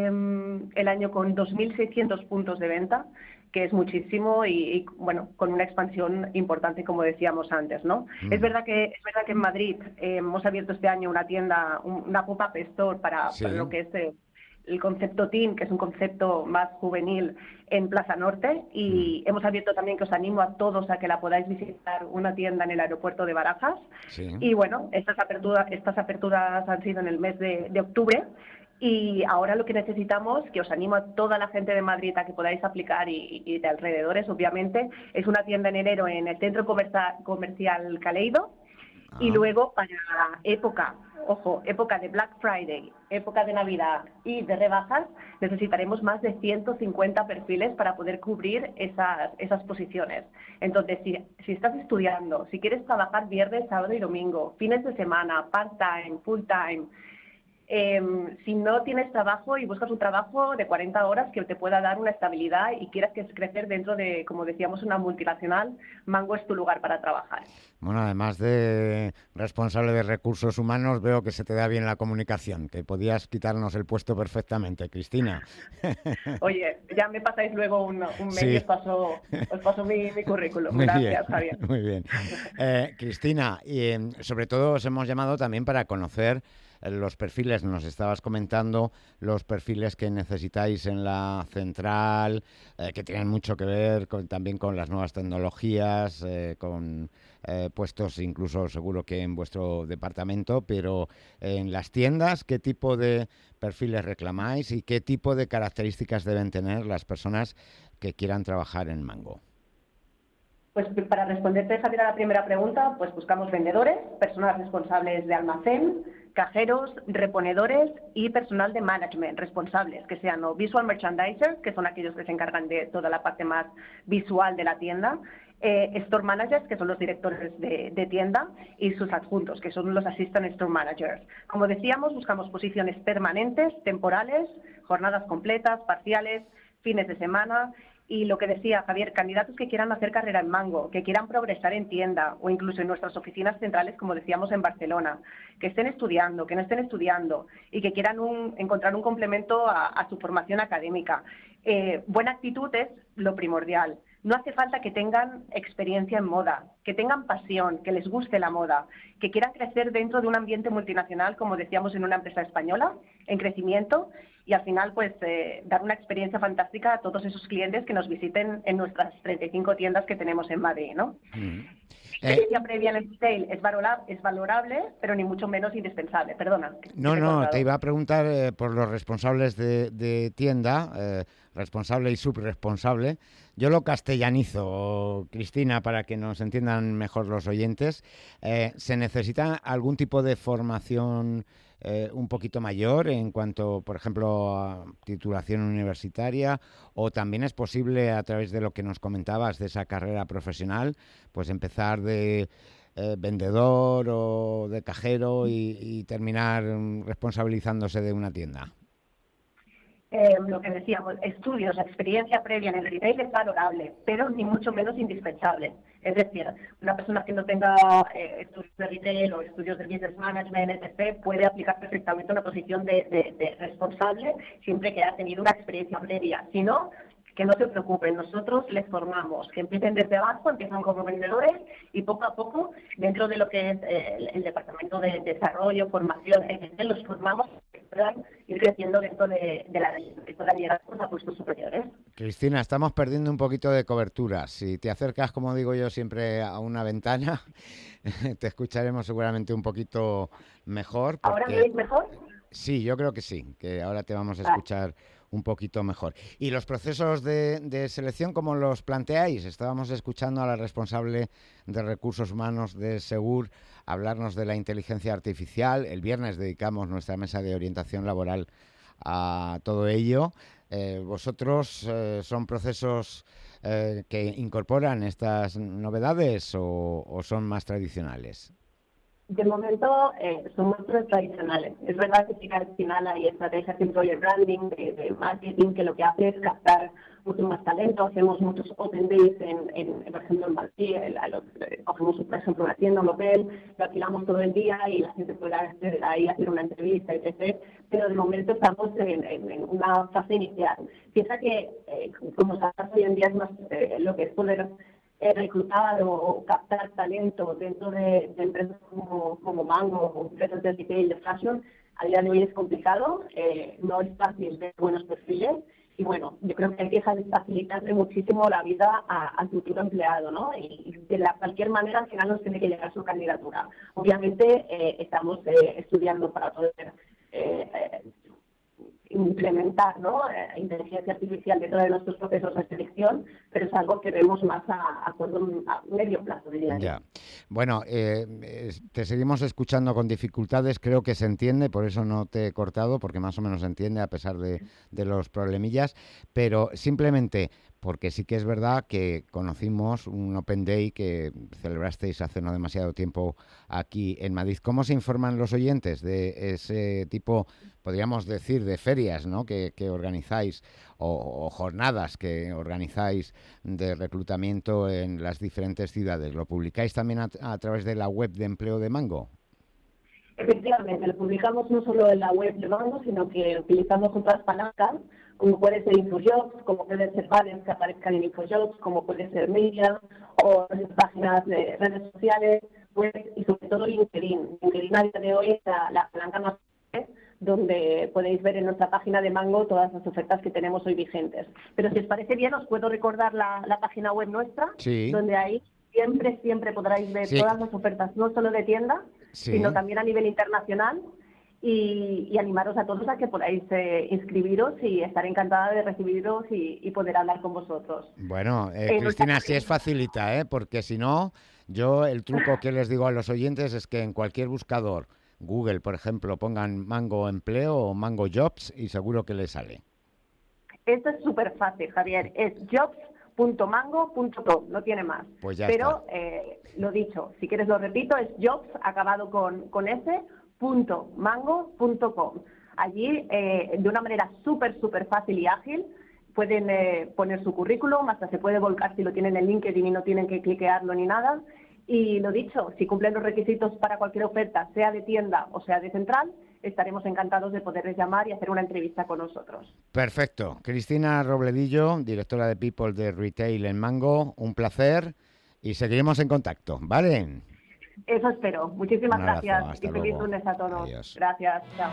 el año con 2.600 puntos de venta, que es muchísimo, y bueno, con una expansión importante, como decíamos antes, ¿no? Es verdad que en Madrid hemos abierto este año una tienda, una pop-up store para lo que es el concepto teen, que es un concepto más juvenil, en Plaza Norte, y hemos abierto también, que os animo a todos a que la podáis visitar, una tienda en el aeropuerto de Barajas. Y bueno, estas aperturas han sido en el mes de octubre, y ahora lo que necesitamos, que os animo a toda la gente de Madrid a que podáis aplicar, y de alrededores, obviamente, es una tienda en enero en el centro comercial Caleido. Y luego, para la época de Black Friday, época de Navidad y de rebajas, necesitaremos más de 150 perfiles para poder cubrir esas posiciones. Entonces, si estás estudiando, si quieres trabajar viernes, sábado y domingo, fines de semana, part-time, full-time, si no tienes trabajo y buscas un trabajo de 40 horas que te pueda dar una estabilidad y quieras crecer dentro de, como decíamos, una multinacional, Mango es tu lugar para trabajar. Bueno, además de responsable de recursos humanos, veo que se te da bien la comunicación, que podías quitarnos el puesto perfectamente, Cristina. Oye, ya me pasáis luego un mail, sí. y os paso mi currículum. Muy Gracias, bien, Javier. Muy bien. Cristina, y sobre todo os hemos llamado también para conocer los perfiles. Nos estabas comentando los perfiles que necesitáis en la central, que tienen mucho que ver también con las nuevas tecnologías, con puestos incluso seguro que en vuestro departamento, pero en las tiendas, ¿qué tipo de perfiles reclamáis y qué tipo de características deben tener las personas que quieran trabajar en Mango? Pues para responderte, Javier, a la primera pregunta, pues buscamos vendedores, personas responsables de almacén, cajeros, reponedores y personal de management responsables, que sean o visual merchandisers, que son aquellos que se encargan de toda la parte más visual de la tienda, store managers, que son los directores de tienda, y sus adjuntos, que son los assistant store managers. Como decíamos, buscamos posiciones permanentes, temporales, jornadas completas, parciales, fines de semana, Y lo que decía Javier, candidatos que quieran hacer carrera en Mango, que quieran progresar en tienda o incluso en nuestras oficinas centrales, como decíamos en Barcelona, que estén estudiando, que no estén estudiando y que quieran encontrar un complemento a su formación académica. Buena actitud es lo primordial. No hace falta que tengan experiencia en moda, que tengan pasión, que les guste la moda, que quieran crecer dentro de un ambiente multinacional, como decíamos, en una empresa española, en crecimiento, y al final pues dar una experiencia fantástica a todos esos clientes que nos visiten en nuestras 35 tiendas que tenemos en Madrid, ¿no? Experiencia previa en el retail es valorable, pero ni mucho menos indispensable. Perdona. No, te iba a preguntar por los responsables de tienda, responsable y subresponsable. Yo lo castellanizo, Cristina, para que nos entiendan mejor los oyentes. ¿Se necesita algún tipo de formación un poquito mayor en cuanto, por ejemplo, a titulación universitaria, o también es posible, a través de lo que nos comentabas de esa carrera profesional, pues empezar de vendedor o de cajero y terminar responsabilizándose de una tienda? Lo que decíamos, estudios, experiencia previa en el retail es valorable, pero ni mucho menos indispensable. Es decir, una persona que no tenga estudios de retail o estudios de business management, etc., puede aplicar perfectamente una posición de responsable siempre que haya tenido una experiencia previa. Si no, que no se preocupen, nosotros les formamos, que empiecen desde abajo, empiezan como vendedores y poco a poco, dentro de lo que es el departamento de desarrollo, formación, etc., los formamos que puedan ir creciendo dentro de la región, que puedan llegar a puestos superiores. Cristina, estamos perdiendo un poquito de cobertura. Si te acercas, como digo yo, siempre a una ventana, te escucharemos seguramente un poquito mejor. Porque... ¿Ahora me oís mejor? Sí, yo creo que sí, que ahora te vamos a escuchar un poquito mejor. ¿Y los procesos de selección, cómo los planteáis? Estábamos escuchando a la responsable de Recursos Humanos de Segur hablarnos de la inteligencia artificial. El viernes dedicamos nuestra mesa de orientación laboral a todo ello. ¿Vosotros son procesos que incorporan estas novedades o son más tradicionales? De momento son más tradicionales. Es verdad que sí que al final hay estrategias de employer branding, de marketing, que lo que hace es captar mucho más talento. Hacemos muchos open days, por ejemplo, en Madrid. Cogemos, por ejemplo, una tienda, un hotel, lo alquilamos todo el día y la gente puede acceder ahí, hacer una entrevista, etc. Pero de momento estamos en una fase inicial. Piensa que, como sabes, hoy en día es más lo que es poder reclutar o captar talento dentro de empresas como Mango o empresas de retail, de fashion. A día de hoy es complicado, no es fácil ver buenos perfiles y bueno, yo creo que hay que facilitarle muchísimo la vida al futuro empleado, ¿no? Y de cualquier manera al final nos tiene que llegar su candidatura. Obviamente estamos estudiando para poder implementar, ¿no? Inteligencia artificial dentro de nuestros procesos de selección, pero es algo que vemos más a medio plazo, diría. Ya. Bueno, te seguimos escuchando con dificultades, creo que se entiende, por eso no te he cortado, porque más o menos se entiende a pesar de los problemillas, pero simplemente porque sí que es verdad que conocimos un Open Day que celebrasteis hace no demasiado tiempo aquí en Madrid. ¿Cómo se informan los oyentes de ese tipo, podríamos decir, de ferias, ¿no?, que organizáis o jornadas que organizáis de reclutamiento en las diferentes ciudades? ¿Lo publicáis también a través de la web de empleo de Mango? Efectivamente, lo publicamos no solo en la web de Mango, sino que utilizamos otras palancas, como puede ser InfoJobs, como puede ser banners que aparezcan en InfoJobs, como puede ser media o páginas de redes sociales, web y sobre todo LinkedIn. LinkedIn a día de hoy es la palanca más donde podéis ver en nuestra página de Mango todas las ofertas que tenemos hoy vigentes. Pero si os parece bien, os puedo recordar la página web nuestra, sí, donde ahí siempre podréis ver todas las ofertas, no solo de tienda, sino también a nivel internacional. Y animaros a todos a que podáis inscribiros y estaré encantada de recibiros y poder hablar con vosotros. Bueno, Cristina, sí es facilita, porque si no, yo el truco que les digo a los oyentes es que en cualquier buscador, Google, por ejemplo, pongan Mango Empleo o Mango Jobs y seguro que les sale. Esto es súper fácil, Javier, es jobs.mango.com, no tiene más. Pues ya Pero, lo dicho, si quieres lo repito, es jobs, acabado con S, .mango.com. Allí, de una manera súper fácil y ágil, pueden poner su currículum, hasta se puede volcar si lo tienen en LinkedIn y no tienen que cliquearlo ni nada. Y lo dicho, si cumplen los requisitos para cualquier oferta, sea de tienda o sea de central, estaremos encantados de poderles llamar y hacer una entrevista con nosotros. Perfecto. Cristina Robledillo, directora de People de Retail en Mango, un placer y seguiremos en contacto, ¿vale? Eso espero. Muchísimas gracias y feliz lunes a todos. Adiós. Gracias. Chao.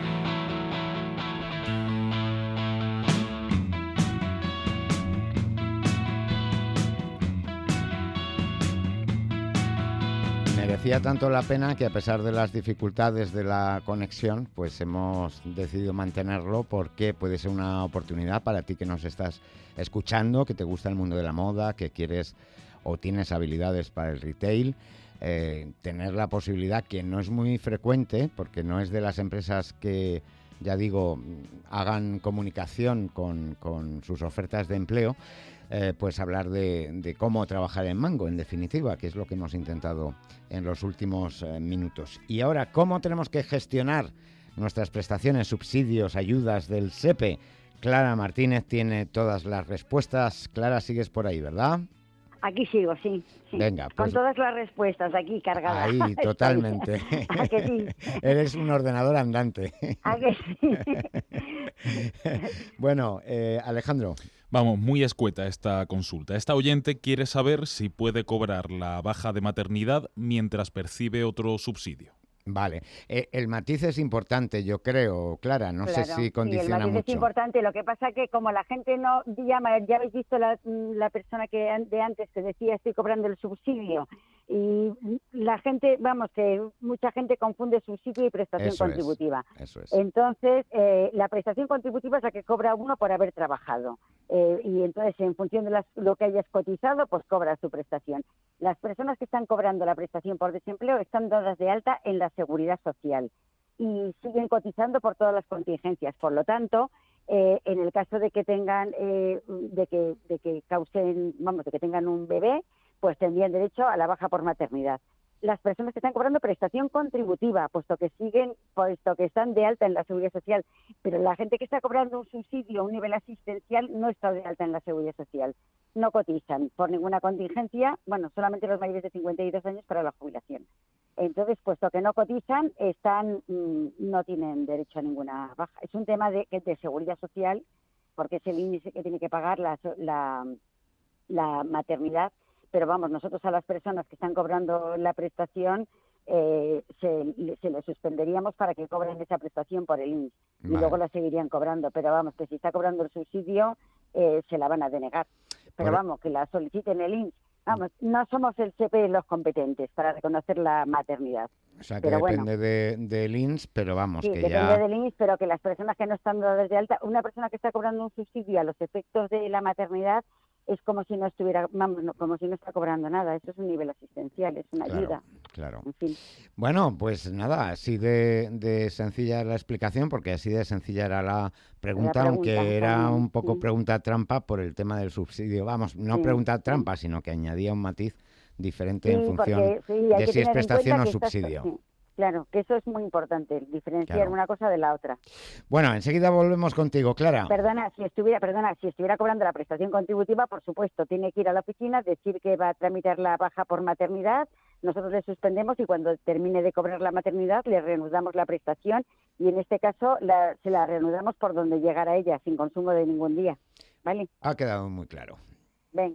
Merecía tanto la pena que a pesar de las dificultades de la conexión, pues hemos decidido mantenerlo porque puede ser una oportunidad para ti que nos estás escuchando, que te gusta el mundo de la moda, que quieres o tienes habilidades para el retail, tener la posibilidad, que no es muy frecuente, porque no es de las empresas que, ya digo, hagan comunicación con sus ofertas de empleo, pues hablar de cómo trabajar en Mango, en definitiva, que es lo que hemos intentado en los últimos minutos. Y ahora, ¿cómo tenemos que gestionar nuestras prestaciones, subsidios, ayudas del SEPE? Clara Martínez tiene todas las respuestas. Clara, sigues por ahí, ¿verdad? Aquí sigo, sí. Venga, pues, con todas las respuestas aquí cargadas. Ahí, totalmente. ¿A que sí? Eres un ordenador andante. ¿A que sí? Bueno, Alejandro. Vamos, muy escueta esta consulta. Esta oyente quiere saber si puede cobrar la baja de maternidad mientras percibe otro subsidio. Vale. El matiz es importante, yo creo, Clara. No sé si condiciona el matiz mucho. Es importante. Lo que pasa que como la gente no llama, ya habéis visto la persona que de antes que decía estoy cobrando el subsidio. Y la gente, vamos, que mucha gente confunde subsidio y prestación contributiva. Eso es. Entonces, la prestación contributiva es la que cobra uno por haber trabajado. Y entonces, en función de lo que hayas cotizado, pues cobras tu prestación. Las personas que están cobrando la prestación por desempleo están dadas de alta en la Seguridad Social y siguen cotizando por todas las contingencias. Por lo tanto, en el caso de que tengan, de que tengan un bebé, pues tendrían derecho a la baja por maternidad. Las personas que están cobrando prestación contributiva, puesto que están de alta en la Seguridad Social, pero la gente que está cobrando un subsidio a un nivel asistencial no está de alta en la Seguridad Social. No cotizan por ninguna contingencia, solamente los mayores de 52 años para la jubilación. Entonces, puesto que no cotizan, no tienen derecho a ninguna baja. Es un tema de Seguridad Social, porque es el índice que tiene que pagar la maternidad. Pero vamos, nosotros a las personas que están cobrando la prestación se les suspenderíamos para que cobren esa prestación por el INS y luego la seguirían cobrando. Pero vamos, que si está cobrando el subsidio se la van a denegar. Pero vamos, que la soliciten el INS. Vamos, no somos el SEPE los competentes para reconocer la maternidad. O sea, que depende del INS, pero vamos, sí, que depende del INS, pero que las personas que no están dadas de alta, una persona que está cobrando un subsidio a los efectos de la maternidad es como si no estuviera, como si no está cobrando nada. Eso es un nivel asistencial, es una ayuda. Claro. En fin. Bueno, pues nada, así de sencilla la explicación, porque así de sencilla era la pregunta, aunque era un poco pregunta trampa por el tema del subsidio. Vamos, no pregunta trampa, sino que añadía un matiz diferente en función de si es prestación o subsidio. Claro, que eso es muy importante, diferenciar una cosa de la otra. Bueno, enseguida volvemos contigo, Clara. Perdona, si estuviera cobrando la prestación contributiva, por supuesto, tiene que ir a la oficina, decir que va a tramitar la baja por maternidad, nosotros le suspendemos y cuando termine de cobrar la maternidad le reanudamos la prestación y en este caso se la reanudamos por donde llegara ella, sin consumo de ningún día, ¿vale? Ha quedado muy claro. Venga.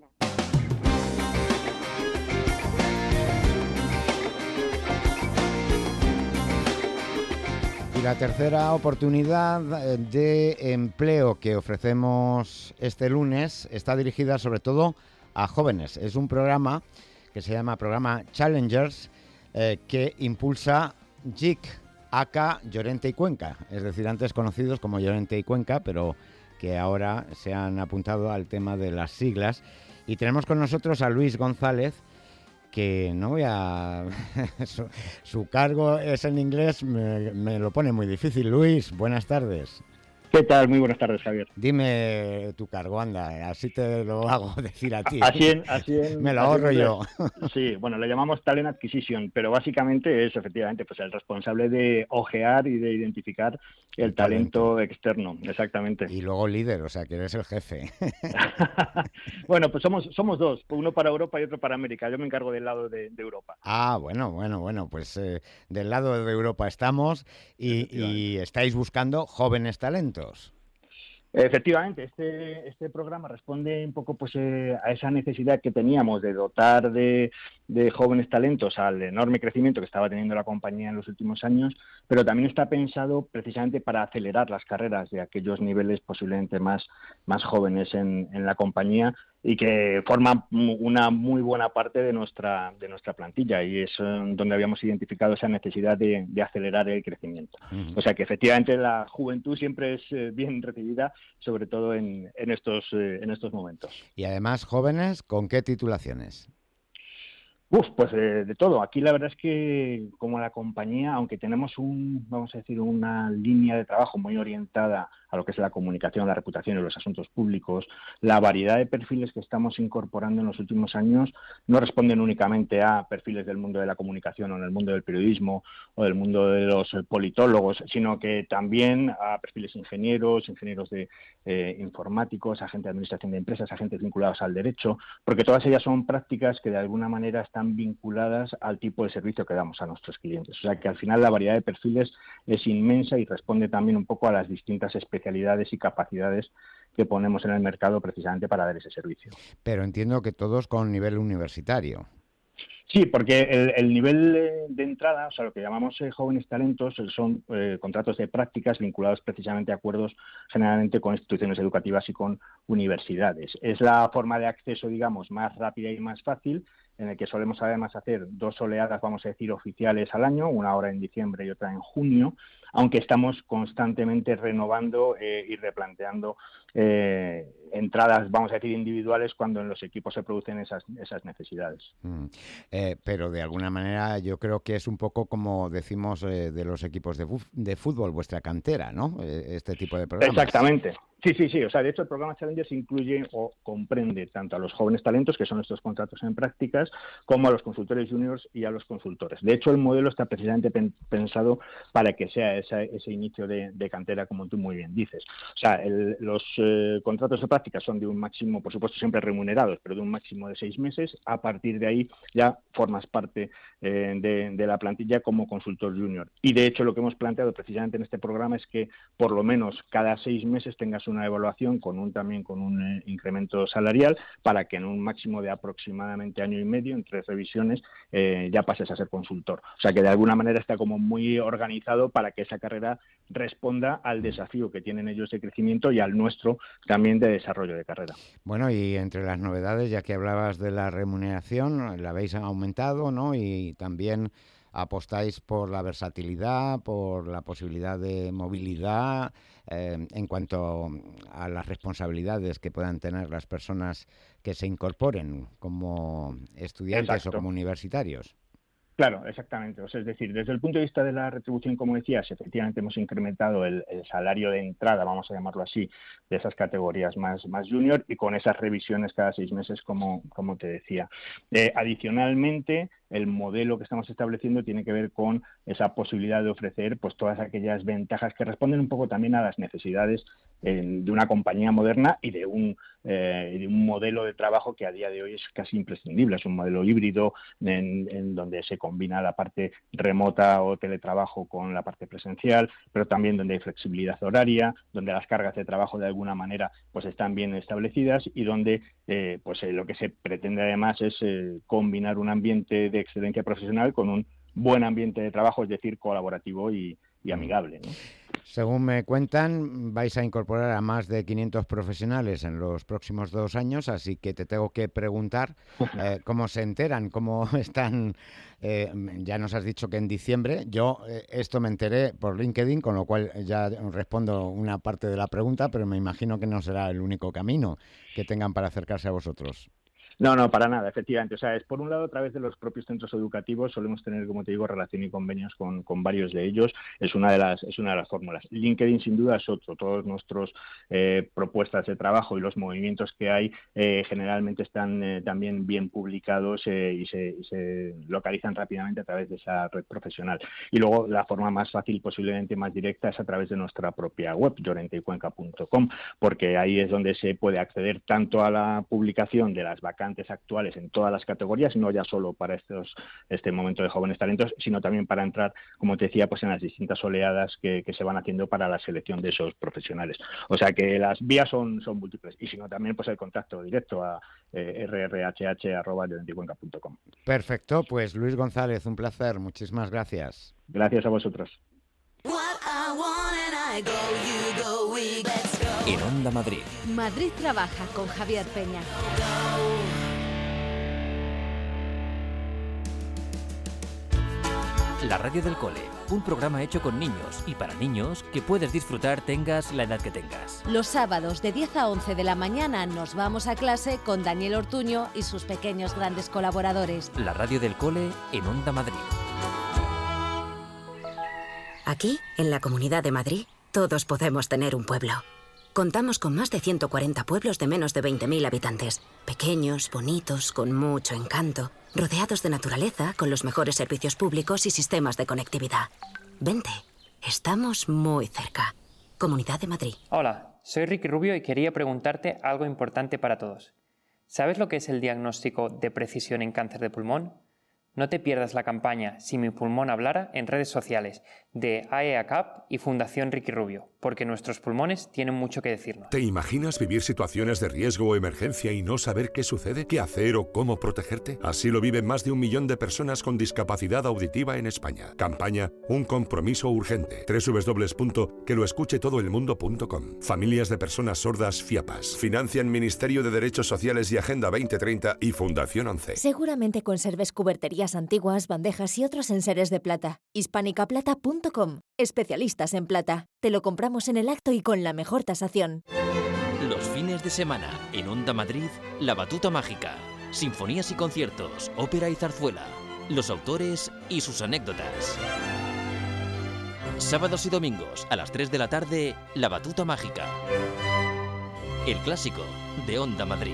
Y la tercera oportunidad de empleo que ofrecemos este lunes está dirigida sobre todo a jóvenes. Es un programa que se llama Programa Challengers que impulsa JIC, ACA, Llorente y Cuenca. Es decir, antes conocidos como Llorente y Cuenca, pero que ahora se han apuntado al tema de las siglas. Y tenemos con nosotros a Luis González, que no voy a... su cargo es en inglés, me lo pone muy difícil. Luis, buenas tardes. ¿Qué tal? Muy buenas tardes, Javier. Dime tu cargo, anda, así te lo hago decir a ti. Así me lo ahorro yo. Sí, bueno, le llamamos Talent Acquisition, pero básicamente es efectivamente pues el responsable de ojear y de identificar el talento externo, exactamente. Y luego líder, o sea, que eres el jefe. Bueno, pues somos dos, uno para Europa y otro para América. Yo me encargo del lado de Europa. Ah, bueno, pues del lado de Europa estamos y estáis buscando jóvenes talentos. Efectivamente, este programa responde un poco pues a esa necesidad que teníamos de dotar de jóvenes talentos al enorme crecimiento que estaba teniendo la compañía en los últimos años, pero también está pensado precisamente para acelerar las carreras de aquellos niveles posiblemente más jóvenes en la compañía y que forman una muy buena parte de nuestra plantilla, y es donde habíamos identificado esa necesidad de acelerar el crecimiento. O sea que efectivamente la juventud siempre es bien recibida, sobre todo en estos momentos. Y además, jóvenes, ¿con qué titulaciones? Pues de todo. Aquí la verdad es que como la compañía, aunque tenemos vamos a decir, una línea de trabajo muy orientada a lo que es la comunicación, la reputación y los asuntos públicos, la variedad de perfiles que estamos incorporando en los últimos años no responden únicamente a perfiles del mundo de la comunicación o en el mundo del periodismo o del mundo de los politólogos, sino que también a perfiles ingenieros de informáticos, agentes de administración de empresas, agentes vinculados al derecho, porque todas ellas son prácticas que de alguna manera están vinculadas al tipo de servicio que damos a nuestros clientes. O sea que al final la variedad de perfiles es inmensa y responde también un poco a las distintas especialidades y capacidades que ponemos en el mercado precisamente para dar ese servicio. Pero entiendo que todos con nivel universitario. Sí, porque el nivel de entrada, o sea, lo que llamamos jóvenes talentos, son contratos de prácticas vinculados precisamente a acuerdos generalmente con instituciones educativas y con universidades. Es la forma de acceso, digamos, más rápida y más fácil, en el que solemos además hacer 2 oleadas, vamos a decir, oficiales al año, una ahora en diciembre y otra en junio, aunque estamos constantemente renovando y replanteando entradas, vamos a decir, individuales cuando en los equipos se producen esas necesidades. Pero de alguna manera yo creo que es un poco como decimos de los equipos de fútbol, vuestra cantera, ¿no? Este tipo de programas. Exactamente. Sí. O sea, de hecho, el programa Challengers incluye o comprende tanto a los jóvenes talentos, que son estos contratos en prácticas, como a los consultores juniors y a los consultores. De hecho, el modelo está precisamente pensado para que sea ese inicio de cantera, como tú muy bien dices. O sea, los contratos de prácticas son de un máximo, por supuesto, siempre remunerados, pero de un máximo de 6 meses. A partir de ahí ya formas parte de la plantilla como consultor junior. Y, de hecho, lo que hemos planteado precisamente en este programa es que, por lo menos, cada 6 meses tengas una evaluación con un incremento salarial para que en un máximo de aproximadamente año y medio, en 3 revisiones, ya pases a ser consultor. O sea que de alguna manera está como muy organizado para que esa carrera responda al desafío que tienen ellos de crecimiento y al nuestro también de desarrollo de carrera. Bueno, y entre las novedades, ya que hablabas de la remuneración, la habéis aumentado, ¿no? Y también apostáis por la versatilidad, por la posibilidad de movilidad en cuanto a las responsabilidades que puedan tener las personas que se incorporen como estudiantes. Exacto. O como universitarios. Claro, exactamente. O sea, es decir, desde el punto de vista de la retribución, como decías, efectivamente hemos incrementado el salario de entrada, vamos a llamarlo así, de esas categorías más junior, y con esas revisiones cada 6 meses, como te decía. Adicionalmente, el modelo que estamos estableciendo tiene que ver con esa posibilidad de ofrecer pues todas aquellas ventajas que responden un poco también a las necesidades de una compañía moderna y de un modelo de trabajo que a día de hoy es casi imprescindible. Es un modelo híbrido en donde se combina la parte remota o teletrabajo con la parte presencial, pero también donde hay flexibilidad horaria, donde las cargas de trabajo de alguna manera pues están bien establecidas y donde lo que se pretende además es combinar un ambiente de excelencia profesional con un buen ambiente de trabajo, es decir, colaborativo y amigable, ¿no? Según me cuentan, vais a incorporar a más de 500 profesionales en los próximos 2 años, así que te tengo que preguntar cómo se enteran, cómo están. Ya nos has dicho que en diciembre. Yo esto me enteré por LinkedIn, con lo cual ya respondo una parte de la pregunta, pero me imagino que no será el único camino que tengan para acercarse a vosotros. No, para nada, efectivamente. O sea, es por un lado a través de los propios centros educativos, solemos tener, como te digo, relación y convenios con varios de ellos. Es una de las fórmulas. LinkedIn sin duda es otro. Todos nuestros propuestas de trabajo y los movimientos que hay generalmente están también bien publicados y se localizan rápidamente a través de esa red profesional. Y luego la forma más fácil, posiblemente más directa, es a través de nuestra propia web, llorenteycuenca.com, porque ahí es donde se puede acceder tanto a la publicación de las vacantes actuales en todas las categorías, no ya solo para este momento de jóvenes talentos, sino también para entrar, como te decía, pues en las distintas oleadas que se van haciendo para la selección de esos profesionales. O sea que las vías son múltiples, y si no también pues el contacto directo a rrhh@llorenteycuenca.com. Perfecto, pues Luis González, un placer, muchísimas gracias. Gracias a vosotros. En Onda Madrid. Madrid trabaja con Javier Peña. La radio del cole, un programa hecho con niños y para niños que puedes disfrutar tengas la edad que tengas. Los sábados de 10 a 11 de la mañana nos vamos a clase con Daniel Ortuño y sus pequeños grandes colaboradores. La radio del cole en Onda Madrid. Aquí, en la Comunidad de Madrid, todos podemos tener un pueblo. Contamos con más de 140 pueblos de menos de 20.000 habitantes. Pequeños, bonitos, con mucho encanto, rodeados de naturaleza, con los mejores servicios públicos y sistemas de conectividad. Vente, estamos muy cerca. Comunidad de Madrid. Hola, soy Ricky Rubio y quería preguntarte algo importante para todos. ¿Sabes lo que es el diagnóstico de precisión en cáncer de pulmón? No te pierdas la campaña Si mi pulmón hablara en redes sociales de AEACAP y Fundación Ricky Rubio, porque nuestros pulmones tienen mucho que decirnos. ¿Te imaginas vivir situaciones de riesgo o emergencia y no saber qué sucede, qué hacer o cómo protegerte? Así lo viven más de 1 millón de personas con discapacidad auditiva en España. Campaña Un compromiso urgente. www.queloescuchetodoelmundo.com. Familias de personas sordas FIAPAS. Financian Ministerio de Derechos Sociales y Agenda 2030 y Fundación 11. Seguramente conserves cuberterías antiguas, bandejas y otros enseres de plata. hispanicaplata.com. Especialistas en plata. Te lo compramos en el acto y con la mejor tasación. Los fines de semana en Onda Madrid, La Batuta Mágica. Sinfonías y conciertos, ópera y zarzuela. Los autores y sus anécdotas. Sábados y domingos a las 3 de la tarde, La Batuta Mágica. El clásico de Onda Madrid.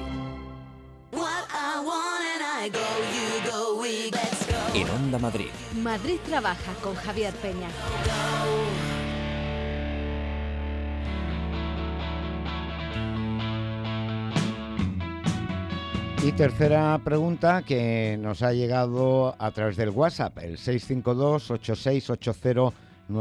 En Onda Madrid. Madrid trabaja con Javier Peña. Y tercera pregunta que nos ha llegado a través del WhatsApp, el 652-868099,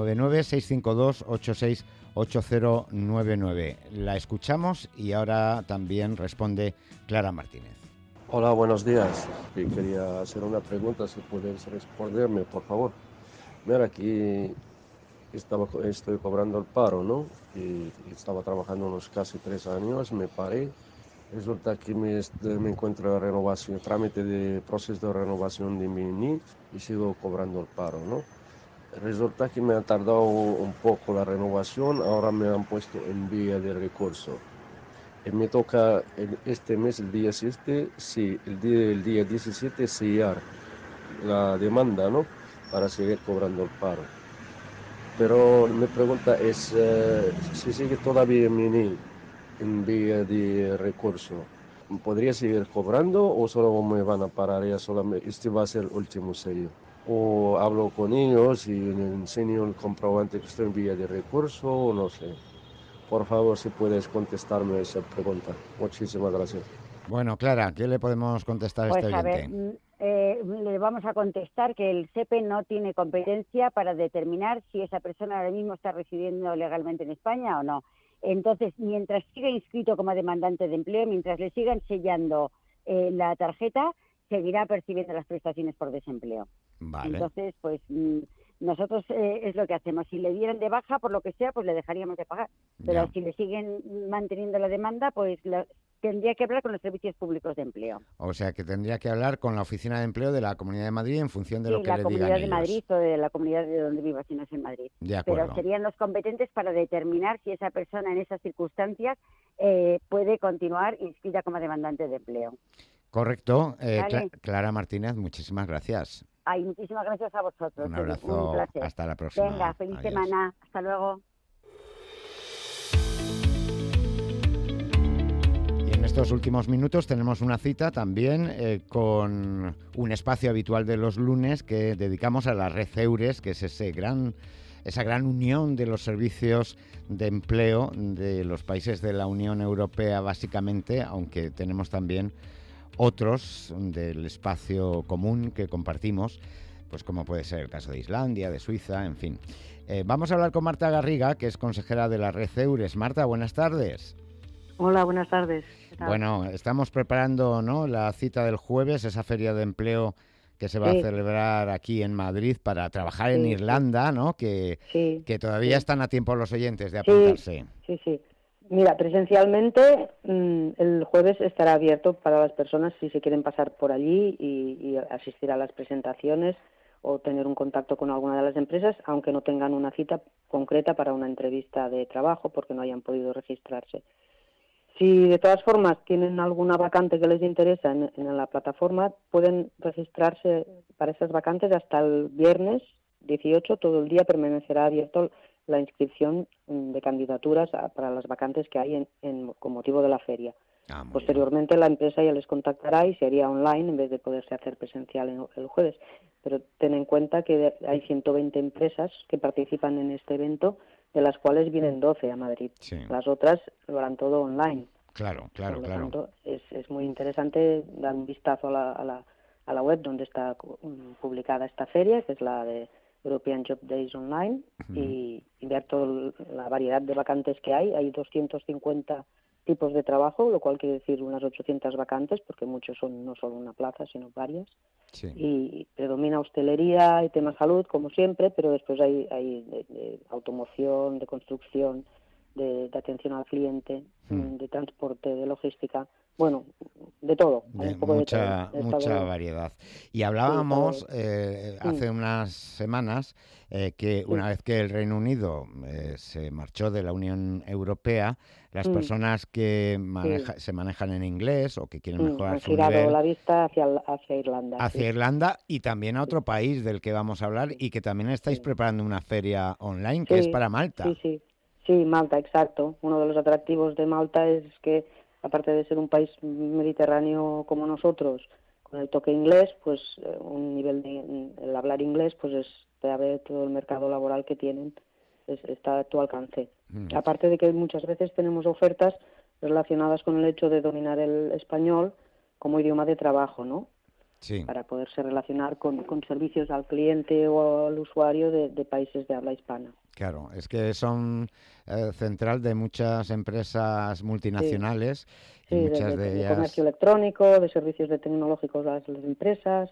652-868099. La escuchamos y ahora también responde Clara Martínez. Hola, buenos días. Quería hacer una pregunta, si puedes responderme, por favor. Mira, aquí estoy cobrando el paro, ¿no? Y estaba trabajando unos casi 3 años, me paré. Resulta que me encuentro en renovación, trámite de proceso de renovación de mi NIF y sigo cobrando el paro, ¿no? Resulta que me ha tardado un poco la renovación, ahora me han puesto en vía de recurso. Me toca este mes, el día 7, sí, el día 17, sellar la demanda, ¿no? Para seguir cobrando el paro. Pero mi pregunta es, si sigue todavía mi NIF en vía de recurso, ¿podría seguir cobrando o solo me van a parar ya solamente? Este va a ser el último sello. O hablo con ellos y les enseño el comprobante que estoy en vía de recurso o no sé. Por favor, si puedes contestarme esa pregunta. Muchísimas gracias. Bueno, Clara, ¿qué le podemos contestar a este oyente? Le vamos a contestar que el SEPE no tiene competencia para determinar si esa persona ahora mismo está residiendo legalmente en España o no. Entonces, mientras siga inscrito como demandante de empleo, mientras le sigan sellando la tarjeta, seguirá percibiendo las prestaciones por desempleo. Vale. Entonces, pues nosotros es lo que hacemos. Si le dieran de baja, por lo que sea, pues le dejaríamos de pagar. Pero si le siguen manteniendo la demanda, pues tendría que hablar con los servicios públicos de empleo. O sea, que tendría que hablar con la Oficina de Empleo de la Comunidad de Madrid en función de lo que le digan ellos. Sí, la Comunidad de Madrid o de la comunidad de donde viva, si no es en Madrid. De acuerdo. Pero serían los competentes para determinar si esa persona en esas circunstancias puede continuar inscrita como demandante de empleo. Correcto. Vale. Clara Martínez, muchísimas gracias. Ay, muchísimas gracias a vosotros. Un abrazo. Un placer. Hasta la próxima. Venga, feliz Adiós. semana. Hasta luego. En estos últimos minutos tenemos una cita también con un espacio habitual de los lunes que dedicamos a la red EURES, que es esa gran unión de los servicios de empleo de los países de la Unión Europea básicamente, aunque tenemos también otros del espacio común que compartimos, pues como puede ser el caso de Islandia, de Suiza, en fin. Vamos a hablar con Marta Garriga, que es consejera de la red EURES. Marta, buenas tardes. Hola, buenas tardes. Bueno, estamos preparando, ¿no?, la cita del jueves, esa feria de empleo que se va a celebrar aquí en Madrid para trabajar en Irlanda, ¿no? Que todavía están a tiempo los oyentes de apuntarse. Sí. Mira, presencialmente el jueves estará abierto para las personas si se quieren pasar por allí y asistir a las presentaciones o tener un contacto con alguna de las empresas, aunque no tengan una cita concreta para una entrevista de trabajo porque no hayan podido registrarse. Si de todas formas tienen alguna vacante que les interesa en la plataforma, pueden registrarse para esas vacantes hasta el viernes 18, todo el día permanecerá abierto la inscripción de candidaturas para las vacantes que hay con motivo de la feria. Posteriormente la empresa ya les contactará y sería online en vez de poderse hacer presencial el jueves. Pero ten en cuenta que hay 120 empresas que participan en este evento, de las cuales vienen 12 a Madrid. Sí. Las otras lo harán todo online. Claro. Por lo tanto, es muy interesante dar un vistazo a la web donde está publicada esta feria, que es la de European Job Days Online, y ver toda la variedad de vacantes que hay. Hay 250 tipos de trabajo, lo cual quiere decir unas 800 vacantes, porque muchos son no solo una plaza, sino varias. Sí. Y predomina hostelería y tema salud, como siempre, pero después hay de automoción, de construcción, de atención al cliente, de transporte, de logística, bueno, de todo. Mucha variedad. Y hablábamos hace unas semanas que una vez que el Reino Unido se marchó de la Unión Europea, las personas que se manejan en inglés o que quieren mejorar su nivel... Han girado la vista hacia Irlanda. Hacia Irlanda y también a otro país del que vamos a hablar y que también estáis preparando una feria online que es para Malta. Sí, Malta, exacto. Uno de los atractivos de Malta es que, aparte de ser un país mediterráneo como nosotros, con el toque inglés, pues un nivel el hablar inglés, pues es ver todo el mercado laboral que tienen, está a tu alcance. Aparte de que muchas veces tenemos ofertas relacionadas con el hecho de dominar el español como idioma de trabajo, ¿no? Sí. Para poderse relacionar con servicios al cliente o al usuario de países de habla hispana. Claro, es que son central de muchas empresas multinacionales. Sí, y muchas de ellas... comercio electrónico, de servicios de tecnológicos a las empresas.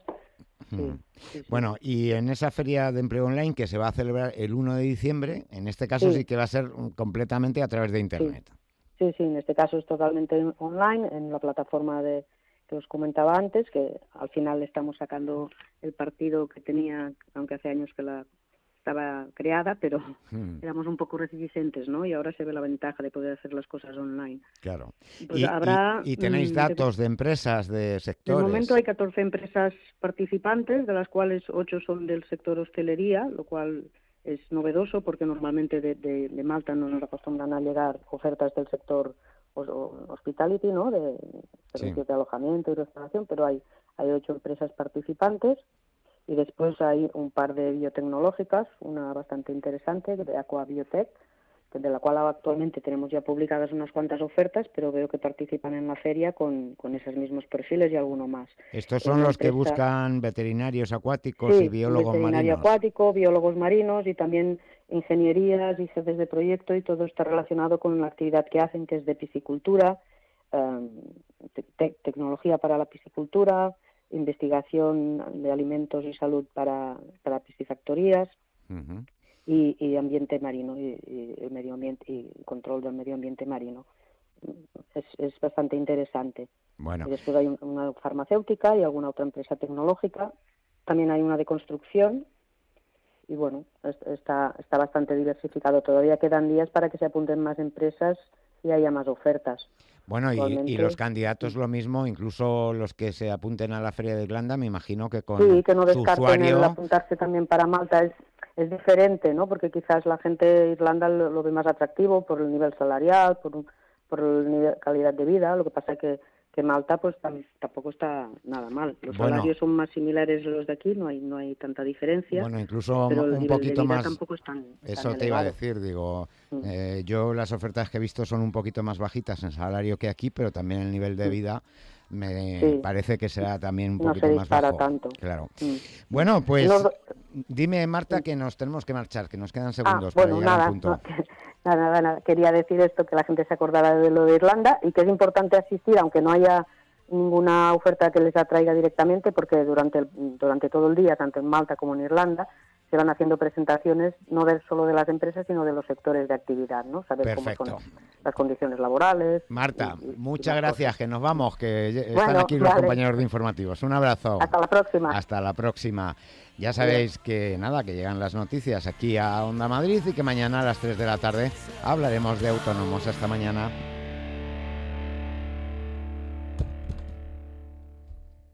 Sí. Bueno, y en esa feria de empleo online que se va a celebrar el 1 de diciembre, en este caso sí que va a ser completamente a través de Internet. Sí, en este caso es totalmente online, en la plataforma que os comentaba antes, que al final estamos sacando el partido que tenía, aunque hace años que estaba creada, pero éramos un poco reticentes, ¿no? Y ahora se ve la ventaja de poder hacer las cosas online. Claro. Pues y tenéis datos de empresas, de sectores. De momento hay 14 empresas participantes, de las cuales 8 son del sector hostelería, lo cual es novedoso porque normalmente de Malta no nos acostumbran a llegar ofertas del sector hospitality, ¿no? De servicios de alojamiento y restauración, pero hay 8 empresas participantes. Y después hay un par de biotecnológicas, una bastante interesante, de Aqua Biotech, de la cual actualmente tenemos ya publicadas unas cuantas ofertas, pero veo que participan en la feria con esos mismos perfiles y alguno más. ¿Estos son los que buscan veterinarios acuáticos y biólogos veterinario marinos? Acuático, biólogos marinos y también ingenierías y jefes de proyecto, y todo está relacionado con la actividad que hacen, que es de piscicultura, tecnología para la piscicultura, investigación de alimentos y salud para piscifactorías y ambiente marino y el medio ambiente y control del medio ambiente marino. Es bastante interesante. Bueno. Y después hay una farmacéutica y alguna otra empresa tecnológica. También hay una de construcción y bueno, está bastante diversificado. Todavía quedan días para que se apunten más empresas y haya más ofertas. Bueno, y los candidatos lo mismo, incluso los que se apunten a la Feria de Irlanda, me imagino que con sí, que no descarten usuario... el apuntarse también para Malta. Es diferente, ¿no? Porque quizás la gente de Irlanda lo ve más atractivo por el nivel salarial, por el nivel calidad de vida. Lo que pasa es que Malta pues tampoco está nada mal. Los salarios son más similares a los de aquí, no hay tanta diferencia. Bueno, incluso pero un poquito más. Tampoco es tan Eso te iba a decir, digo, yo las ofertas que he visto son un poquito más bajitas en salario que aquí, pero también el nivel de vida me parece que será también un poquito más bajo. Tanto. Claro. Bueno, pues dime, Marta, que nos tenemos que marchar, que nos quedan segundos para llegar al punto. Nada. Quería decir esto, que la gente se acordara de lo de Irlanda y que es importante asistir, aunque no haya ninguna oferta que les atraiga directamente, porque durante todo el día, tanto en Malta como en Irlanda, se van haciendo presentaciones no solo de las empresas, sino de los sectores de actividad, ¿no? Saber cómo son las condiciones laborales. Marta, muchas gracias, que nos vamos, que están aquí los compañeros de informativos. Un abrazo. Hasta la próxima. Hasta la próxima. Ya sabéis que llegan las noticias aquí a Onda Madrid y que mañana a las 3 de la tarde hablaremos de autónomos. Hasta mañana.